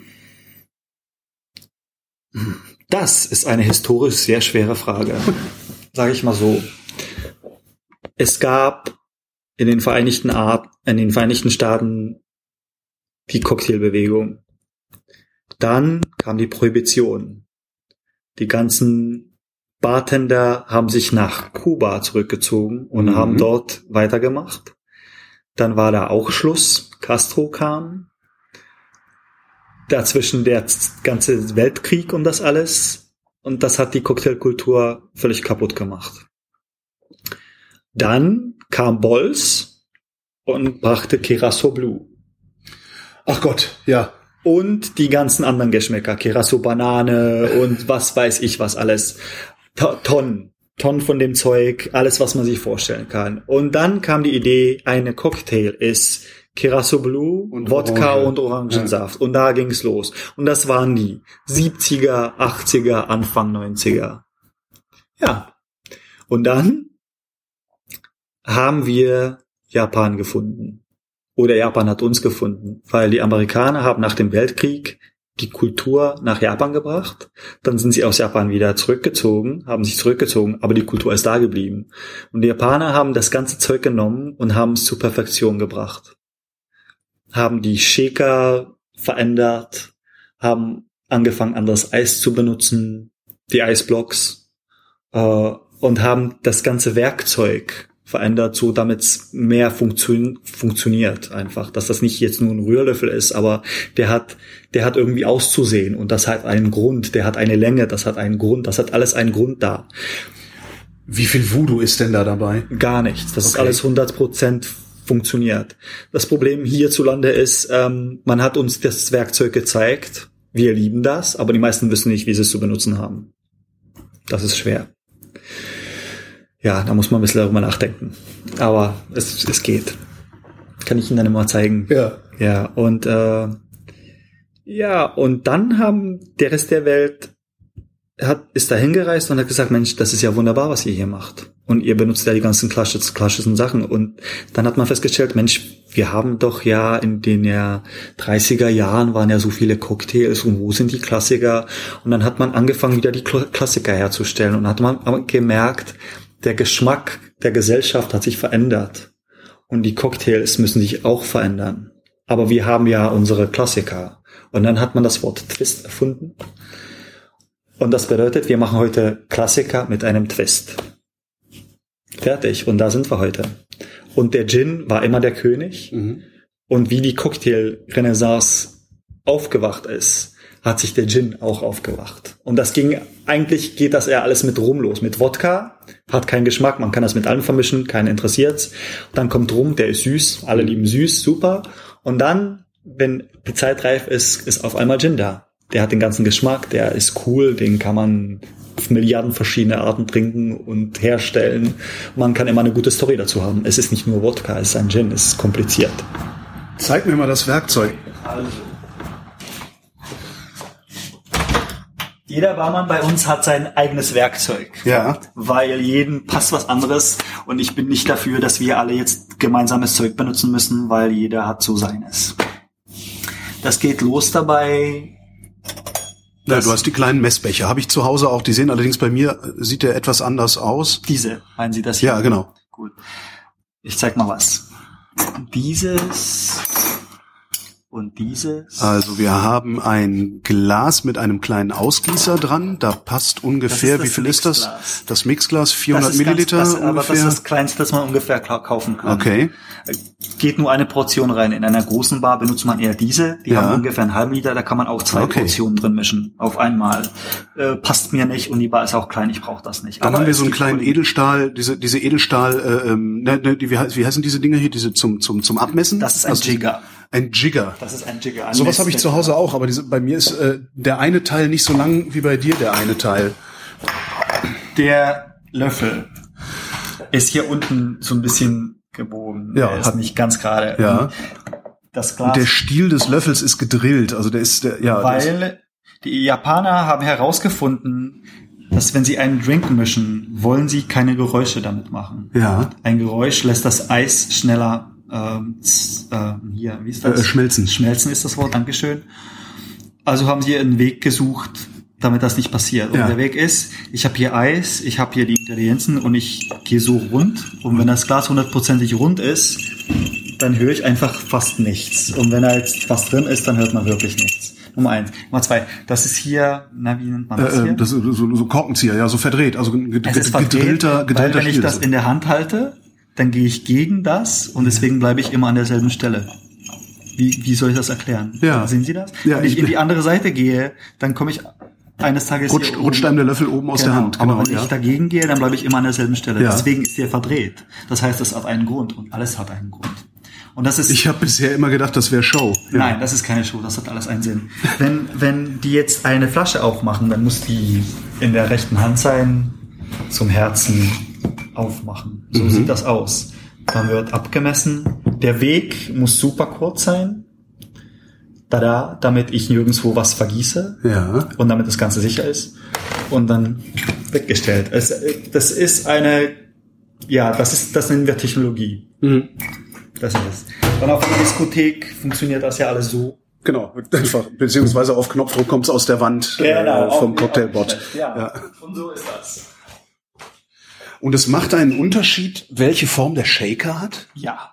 [SPEAKER 1] Das ist eine historisch sehr schwere Frage. Sage ich mal so. Es gab in den Vereinigten Ar- in den Vereinigten Staaten die Cocktailbewegung. Dann kam die Prohibition. Die ganzen Bartender haben sich nach Kuba zurückgezogen und mhm. haben dort weitergemacht. Dann war da auch Schluss. Castro kam. Dazwischen der ganze Weltkrieg und das alles. Und das hat die Cocktailkultur völlig kaputt gemacht. Dann kam Bols und brachte Curacao Blue.
[SPEAKER 3] Ach Gott, ja.
[SPEAKER 1] Und die ganzen anderen Geschmäcker. Curacao Banane und was weiß ich was alles. Tonnen. Tonnen von dem Zeug. Alles, was man sich vorstellen kann. Und dann kam die Idee, eine Cocktail ist Curacao Blue, und Wodka Orange. Und Orangensaft. Ja. Und da ging's los. Und das waren die siebziger, achtziger, Anfang neunziger. Ja. Und dann haben wir Japan gefunden. Oder Japan hat uns gefunden. Weil die Amerikaner haben nach dem Weltkrieg die Kultur nach Japan gebracht. Dann sind sie aus Japan wieder zurückgezogen, haben sich zurückgezogen, aber die Kultur ist da geblieben. Und die Japaner haben das ganze Zeug genommen und haben es zur Perfektion gebracht. Haben die Shaker verändert, haben angefangen, anderes Eis zu benutzen, die Eisblocks, äh, und haben das ganze Werkzeug verändert, so damit es mehr funktio- funktioniert einfach, dass das nicht jetzt nur ein Rührlöffel ist, aber der hat, der hat irgendwie auszusehen und das hat einen Grund, der hat eine Länge, das hat einen Grund, das hat alles einen Grund da.
[SPEAKER 3] Wie viel Voodoo ist denn da dabei?
[SPEAKER 1] Gar nichts, das
[SPEAKER 3] okay.
[SPEAKER 1] ist alles hundert Prozent funktioniert. Das Problem hierzulande ist, ähm, man hat uns das Werkzeug gezeigt, wir lieben das, aber die meisten wissen nicht, wie sie es zu benutzen haben. Das ist schwer. Ja, da muss man ein bisschen darüber nachdenken. Aber es, es geht. Kann ich Ihnen dann immer zeigen.
[SPEAKER 3] Ja.
[SPEAKER 1] Ja, und äh, ja, und dann haben der Rest der Welt hat ist da hingereist und hat gesagt, Mensch, das ist ja wunderbar, was ihr hier macht. Und ihr benutzt ja die ganzen klassischen Sachen. Und dann hat man festgestellt, Mensch, wir haben doch ja in den ja dreißiger Jahren waren ja so viele Cocktails und wo sind die Klassiker? Und dann hat man angefangen, wieder die Klassiker herzustellen und hat man gemerkt, der Geschmack der Gesellschaft hat sich verändert. Und die Cocktails müssen sich auch verändern. Aber wir haben ja unsere Klassiker. Und dann hat man das Wort Twist erfunden. Und das bedeutet, wir machen heute Klassiker mit einem Twist. Fertig. Und da sind wir heute. Und der Gin war immer der König. Mhm. Und wie die Cocktail-Renaissance aufgewacht ist, hat sich der Gin auch aufgewacht. Und das ging, eigentlich geht das eher alles mit Rum los. Mit Wodka, hat keinen Geschmack, man kann das mit allem vermischen, keinen interessiert's. Dann kommt Rum, der ist süß, alle lieben süß, super. Und dann, wenn die Zeit reif ist, ist auf einmal Gin da. der hat den ganzen Geschmack, der ist cool, den kann man auf Milliarden verschiedene Arten trinken und herstellen. Man kann immer eine gute Story dazu haben. Es ist nicht nur Wodka, es ist ein Gin, es ist kompliziert.
[SPEAKER 3] Zeig mir mal das Werkzeug.
[SPEAKER 1] Also. Jeder Barmann bei uns hat sein eigenes Werkzeug.
[SPEAKER 3] Ja.
[SPEAKER 1] Weil jedem passt was anderes und ich bin nicht dafür, dass wir alle jetzt gemeinsames Zeug benutzen müssen, weil jeder hat so seines. Das geht los dabei.
[SPEAKER 3] Ja, du hast die kleinen Messbecher. Habe ich zu Hause auch. Die sehen allerdings bei mir, sieht der etwas anders aus.
[SPEAKER 1] Diese, meinen Sie das hier?
[SPEAKER 3] Ja, genau.
[SPEAKER 1] Gut. Ich zeig mal was. Dieses und dieses.
[SPEAKER 3] Also wir haben ein Glas mit einem kleinen Ausgießer dran. Da passt ungefähr, wie viel ist das? Das Mixglas, vierhundert
[SPEAKER 1] das ist
[SPEAKER 3] Milliliter
[SPEAKER 1] ganz, das,
[SPEAKER 3] ungefähr.
[SPEAKER 1] Aber das ist das Kleinste, das man ungefähr kaufen kann.
[SPEAKER 3] Okay.
[SPEAKER 1] Geht nur eine Portion rein. In einer großen Bar benutzt man eher diese. Die
[SPEAKER 3] ja.
[SPEAKER 1] haben ungefähr einen halben Liter. Da kann man auch zwei okay. Portionen drin mischen. Auf einmal. Äh, passt mir nicht und die Bar ist auch klein. Ich brauche das nicht.
[SPEAKER 3] Dann
[SPEAKER 1] aber
[SPEAKER 3] haben wir so einen kleinen Edelstahl, diese diese Edelstahl, äh, ähm, ne, ne, wie, wie heißen diese Dinger hier? Diese zum zum zum Abmessen?
[SPEAKER 1] Das ist ein
[SPEAKER 3] also,
[SPEAKER 1] Jigger.
[SPEAKER 3] Ein Jigger.
[SPEAKER 1] Das ist ein Jigger. Ein
[SPEAKER 3] Sowas habe ich zu Hause auch, aber diese, bei mir ist äh, der eine Teil nicht so lang wie bei dir der eine Teil.
[SPEAKER 1] Der Löffel ist hier unten so ein bisschen gebogen.
[SPEAKER 3] Ja,
[SPEAKER 1] der ist
[SPEAKER 3] hat,
[SPEAKER 1] nicht ganz gerade.
[SPEAKER 3] Ja.
[SPEAKER 1] Und das Glas.
[SPEAKER 3] Und der Stiel des Löffels ist gedrillt, also der ist der ja.
[SPEAKER 1] Weil die Japaner haben herausgefunden, dass wenn sie einen Drink mischen, wollen sie keine Geräusche damit machen.
[SPEAKER 3] Ja.
[SPEAKER 1] Ein Geräusch lässt das Eis schneller ähm, äh, hier, wie ist das?
[SPEAKER 3] Äh, schmelzen.
[SPEAKER 1] Schmelzen ist das Wort, Dankeschön. Also haben sie einen Weg gesucht, damit das nicht passiert. Und ja. der Weg ist, ich habe hier Eis, ich habe hier die Ingredienzen und ich gehe so rund. Und wenn das Glas hundertprozentig rund ist, dann höre ich einfach fast nichts. Und wenn da jetzt was drin ist, dann hört man wirklich nichts. Nummer eins. Nummer zwei. Das ist hier, na, wie nennt man das hier?
[SPEAKER 3] Äh, das ist so, so Korkenzieher, ja, so verdreht. Also gedrehter,
[SPEAKER 1] es ist verdreht, gedrillter, gedrillter weil wenn ich das
[SPEAKER 3] so.
[SPEAKER 1] in der Hand halte, dann gehe ich gegen das und deswegen bleibe ich immer an derselben Stelle. Wie, wie soll ich das erklären?
[SPEAKER 3] Ja.
[SPEAKER 1] Sehen Sie das?
[SPEAKER 3] Ja,
[SPEAKER 1] wenn ich,
[SPEAKER 3] ich
[SPEAKER 1] in die andere Seite gehe, dann komme ich eines Tages
[SPEAKER 3] rutscht,
[SPEAKER 1] hier
[SPEAKER 3] rutscht einem der Löffel oben aus
[SPEAKER 1] genau,
[SPEAKER 3] der Hand. Genau,
[SPEAKER 1] aber wenn
[SPEAKER 3] ja.
[SPEAKER 1] ich dagegen gehe, dann bleibe ich immer an derselben Stelle.
[SPEAKER 3] Ja.
[SPEAKER 1] Deswegen ist der verdreht. Das heißt, das hat einen Grund und alles hat einen Grund. Und das ist.
[SPEAKER 3] Ich habe bisher immer gedacht, das wäre Show.
[SPEAKER 1] Ja. Nein, das ist keine Show. Das hat alles einen Sinn. wenn wenn die jetzt eine Flasche aufmachen, dann muss die in der rechten Hand sein, zum Herzen aufmachen. So mhm. sieht das aus. Dann wird abgemessen. Der Weg muss super kurz sein. Tada, damit ich nirgendwo was vergieße.
[SPEAKER 3] Ja.
[SPEAKER 1] Und damit das Ganze sicher ist. Und dann weggestellt. Es, das ist eine, ja, das ist, das nennen wir Technologie.
[SPEAKER 3] Mhm.
[SPEAKER 1] Das ist es. Dann auf einer Diskothek funktioniert das ja alles so.
[SPEAKER 3] Genau, einfach, beziehungsweise auf Knopfdruck kommt's aus der Wand
[SPEAKER 1] genau,
[SPEAKER 3] äh, vom Cocktailbot.
[SPEAKER 1] Ja.
[SPEAKER 3] ja,
[SPEAKER 1] und so ist das.
[SPEAKER 3] Und es macht einen Unterschied, welche Form der Shaker hat?
[SPEAKER 1] Ja.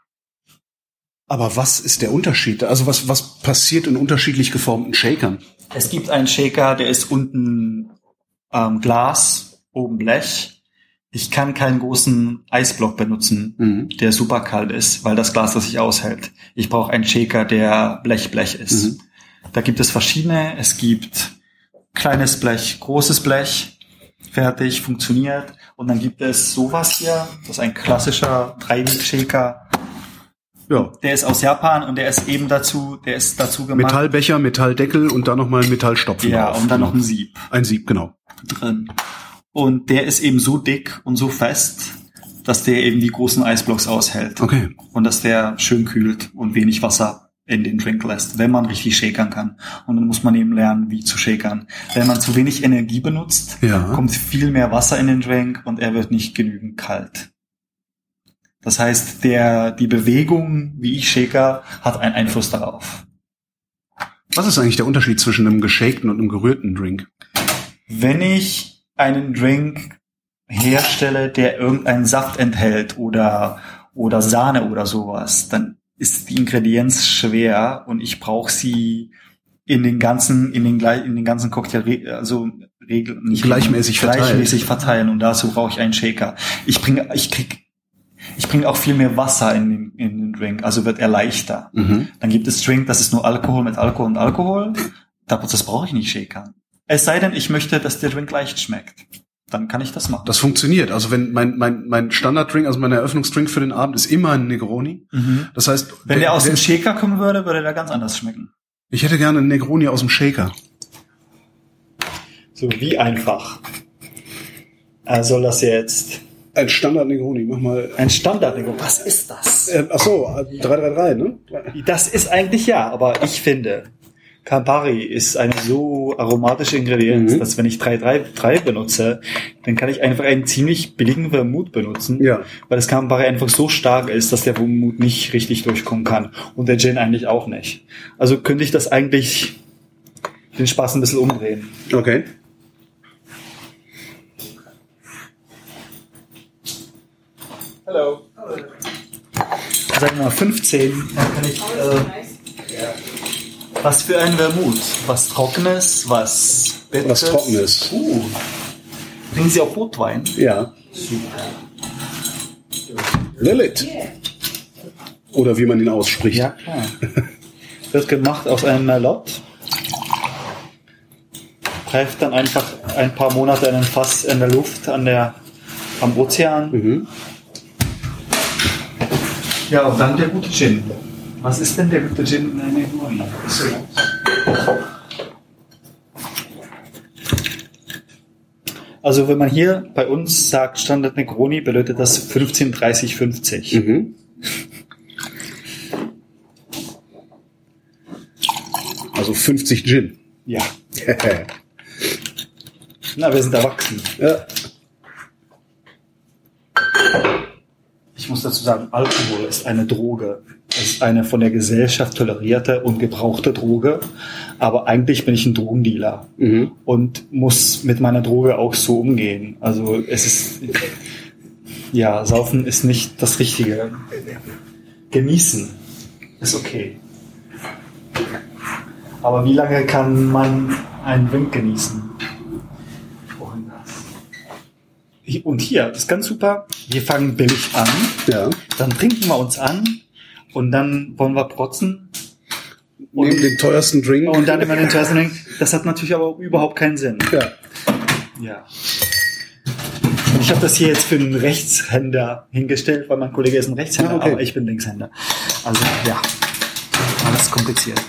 [SPEAKER 3] Aber was ist der Unterschied? Also was, was passiert in unterschiedlich geformten Shakern?
[SPEAKER 1] Es gibt einen Shaker, der ist unten ähm, Glas, oben Blech. Ich kann keinen großen Eisblock benutzen, mhm. der super kalt ist, weil das Glas das sich aushält. Ich brauche einen Shaker, der Blech-Blech ist. Mhm. Da gibt es verschiedene. Es gibt kleines Blech, großes Blech, fertig, funktioniert. Und dann gibt es sowas hier, das ist ein klassischer drei-Liter-Shaker. Ja. Der ist aus Japan und der ist eben dazu, der ist dazu gemacht.
[SPEAKER 3] Metallbecher, Metalldeckel und dann nochmal ein Metallstopfen.
[SPEAKER 1] Ja,
[SPEAKER 3] drauf.
[SPEAKER 1] und dann noch ein Sieb.
[SPEAKER 3] Ein Sieb, genau.
[SPEAKER 1] Drin. Und der ist eben so dick und so fest, dass der eben die großen Eisblocks aushält.
[SPEAKER 3] Okay.
[SPEAKER 1] Und dass der schön kühlt und wenig Wasser in den Drink lässt, wenn man richtig shakern kann. Und dann muss man eben lernen, wie zu shakern. Wenn man zu wenig Energie benutzt,
[SPEAKER 3] ja.
[SPEAKER 1] kommt viel mehr Wasser in den Drink und er wird nicht genügend kalt. Das heißt, der, die Bewegung, wie ich shaker, hat einen Einfluss darauf.
[SPEAKER 3] Was ist eigentlich der Unterschied zwischen einem geshakten und einem gerührten Drink?
[SPEAKER 1] Wenn ich einen Drink herstelle, der irgendeinen Saft enthält oder, oder Sahne oder sowas, dann ist die Ingredienz schwer und ich brauche sie in den ganzen, in den, in den ganzen Cocktail, also Regel, nicht
[SPEAKER 3] gleichmäßig verteilen.
[SPEAKER 1] Gleichmäßig verteilen und dazu brauche ich einen Shaker. Ich bringe, ich krieg, ich bringe auch viel mehr Wasser in den, in den Drink, also wird er leichter. Mhm. Dann gibt es Drink, das ist nur Alkohol mit Alkohol und Alkohol. Das brauche ich nicht shakern. Es sei denn, ich möchte, dass der Drink leicht schmeckt. Dann kann ich das machen.
[SPEAKER 3] Das funktioniert. Also wenn mein mein mein Standarddrink, also mein Eröffnungsdrink für den Abend ist immer ein Negroni. Mhm. Das heißt,
[SPEAKER 1] wenn der, der aus dem Shaker kommen würde, würde der ganz anders schmecken.
[SPEAKER 3] Ich hätte gerne einen Negroni aus dem Shaker.
[SPEAKER 1] So, wie einfach äh, soll das jetzt?
[SPEAKER 3] Ein Standard-Negroni, mach mal.
[SPEAKER 1] Ein Standard-Negroni, was ist das?
[SPEAKER 3] Äh, ach so, drei drei drei, ne?
[SPEAKER 1] Das ist eigentlich ja, aber ich finde, Campari ist eine so aromatische Ingredienz, mhm. dass wenn ich drei drei drei benutze, dann kann ich einfach einen ziemlich billigen Vermouth benutzen,
[SPEAKER 3] ja.
[SPEAKER 1] weil das Campari einfach so stark ist, dass der Vermouth nicht richtig durchkommen kann und der Gin eigentlich auch nicht. Also könnte ich das eigentlich den Spaß ein bisschen umdrehen.
[SPEAKER 3] Okay.
[SPEAKER 1] Hallo. Sagen wir mal fünfzehn, dann kann ich... Äh, was für ein Vermouth? Was Trockenes, was Bitteres?
[SPEAKER 3] Was Trockenes.
[SPEAKER 1] Uh. Bringen Sie auch Rotwein?
[SPEAKER 3] Ja.
[SPEAKER 1] Super.
[SPEAKER 3] Lilith. Oder wie man ihn ausspricht.
[SPEAKER 1] Ja, klar. Wird gemacht aus einem Merlot. Reift dann einfach ein paar Monate in einem Fass in der Luft an der, am Ozean.
[SPEAKER 3] Mhm.
[SPEAKER 1] Ja, und dann der gute Gin. Was ist denn der gute Gin in einer Negroni? Also wenn man hier bei uns sagt Standard Negroni, bedeutet das fünfzehn, dreißig, fünfzig.
[SPEAKER 3] Mhm. Also fünfzig Gin.
[SPEAKER 1] Ja. Na, wir sind erwachsen.
[SPEAKER 3] Ja.
[SPEAKER 1] Ich muss dazu sagen, Alkohol ist eine Droge. Es ist eine von der Gesellschaft tolerierte und gebrauchte Droge. Aber eigentlich bin ich ein Drogendealer
[SPEAKER 3] Mhm.
[SPEAKER 1] und muss mit meiner Droge auch so umgehen. Also es ist, ja, Saufen ist nicht das Richtige. Genießen ist okay. Aber wie lange kann man einen Drink genießen? Wohin das? Und hier, das ist ganz super. Wir fangen billig an,
[SPEAKER 3] Ja.
[SPEAKER 1] dann trinken wir uns an und dann wollen wir protzen. Und,
[SPEAKER 3] Nehmen den teuersten Drink.
[SPEAKER 1] und dann immer den teuersten Drink. Das hat natürlich aber überhaupt keinen Sinn.
[SPEAKER 3] Ja.
[SPEAKER 1] Ja. Und ich habe das hier jetzt für einen Rechtshänder hingestellt, weil mein Kollege ist ein Rechtshänder,
[SPEAKER 3] Ja, okay.
[SPEAKER 1] aber ich bin Linkshänder. Also ja, alles kompliziert.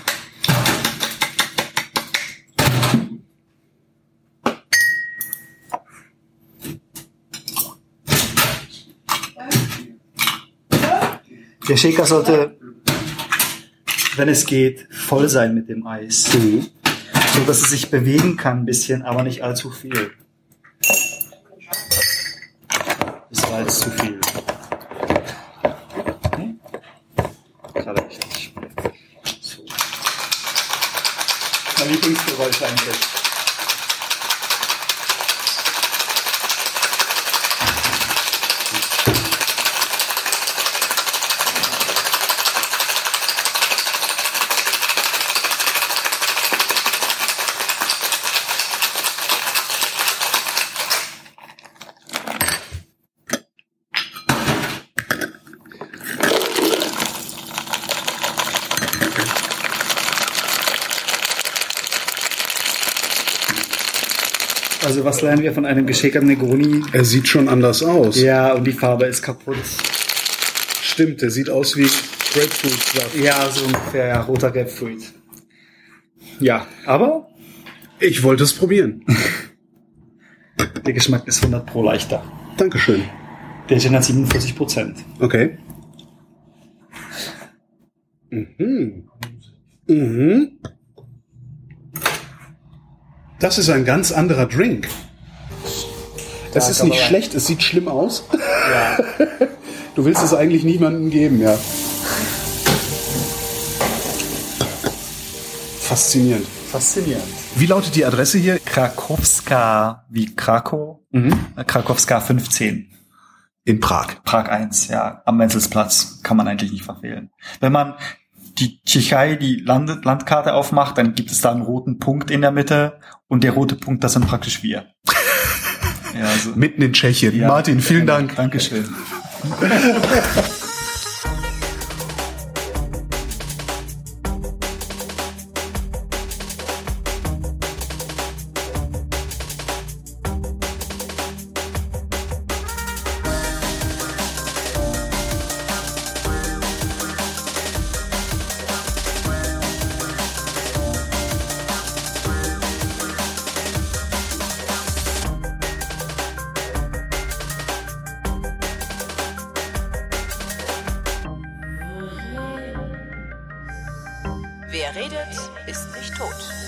[SPEAKER 1] Der Shaker sollte, wenn es geht, voll sein mit dem Eis.
[SPEAKER 3] Mhm.
[SPEAKER 1] So dass es sich bewegen kann ein bisschen, aber nicht allzu viel. Das war jetzt zu viel. Okay. Gerade richtig. So. Mein Lieblingsgeräusch eigentlich. Also was lernen wir von einem geschäkerten Negroni?
[SPEAKER 3] Er sieht schon anders aus.
[SPEAKER 1] Ja, und die Farbe ist kaputt.
[SPEAKER 3] Stimmt, der sieht aus wie Grapefruit-Saft.
[SPEAKER 1] Ja, so ungefähr, ja, roter Grapefruit. Ja, aber
[SPEAKER 3] Ich wollte es probieren.
[SPEAKER 1] der Geschmack ist hundert Pro leichter.
[SPEAKER 3] Dankeschön.
[SPEAKER 1] Der Gin hat siebenundvierzig Prozent.
[SPEAKER 3] Okay. Mhm. Mhm. Das ist ein ganz anderer Drink. Das
[SPEAKER 1] Sag
[SPEAKER 3] ist nicht
[SPEAKER 1] aber-
[SPEAKER 3] schlecht, es sieht schlimm aus.
[SPEAKER 1] Ja.
[SPEAKER 3] Du willst es eigentlich niemandem geben, ja. Faszinierend.
[SPEAKER 1] Faszinierend.
[SPEAKER 3] Wie lautet die Adresse hier?
[SPEAKER 1] Krakowska wie Krakow.
[SPEAKER 3] Mhm.
[SPEAKER 1] Krakowska fünfzehn.
[SPEAKER 3] In Prag.
[SPEAKER 1] Prag eins, ja. Am Wenzelsplatz kann man eigentlich nicht verfehlen. Wenn man die Tschechei, die Land Landkarte aufmacht, dann gibt es da einen roten Punkt in der Mitte und der rote Punkt, das sind praktisch wir. Ja, also,
[SPEAKER 3] Mitten in Tschechien.
[SPEAKER 1] ja,
[SPEAKER 3] Martin, vielen Dank.
[SPEAKER 1] Dankeschön.
[SPEAKER 2] Wer redet, ist nicht tot.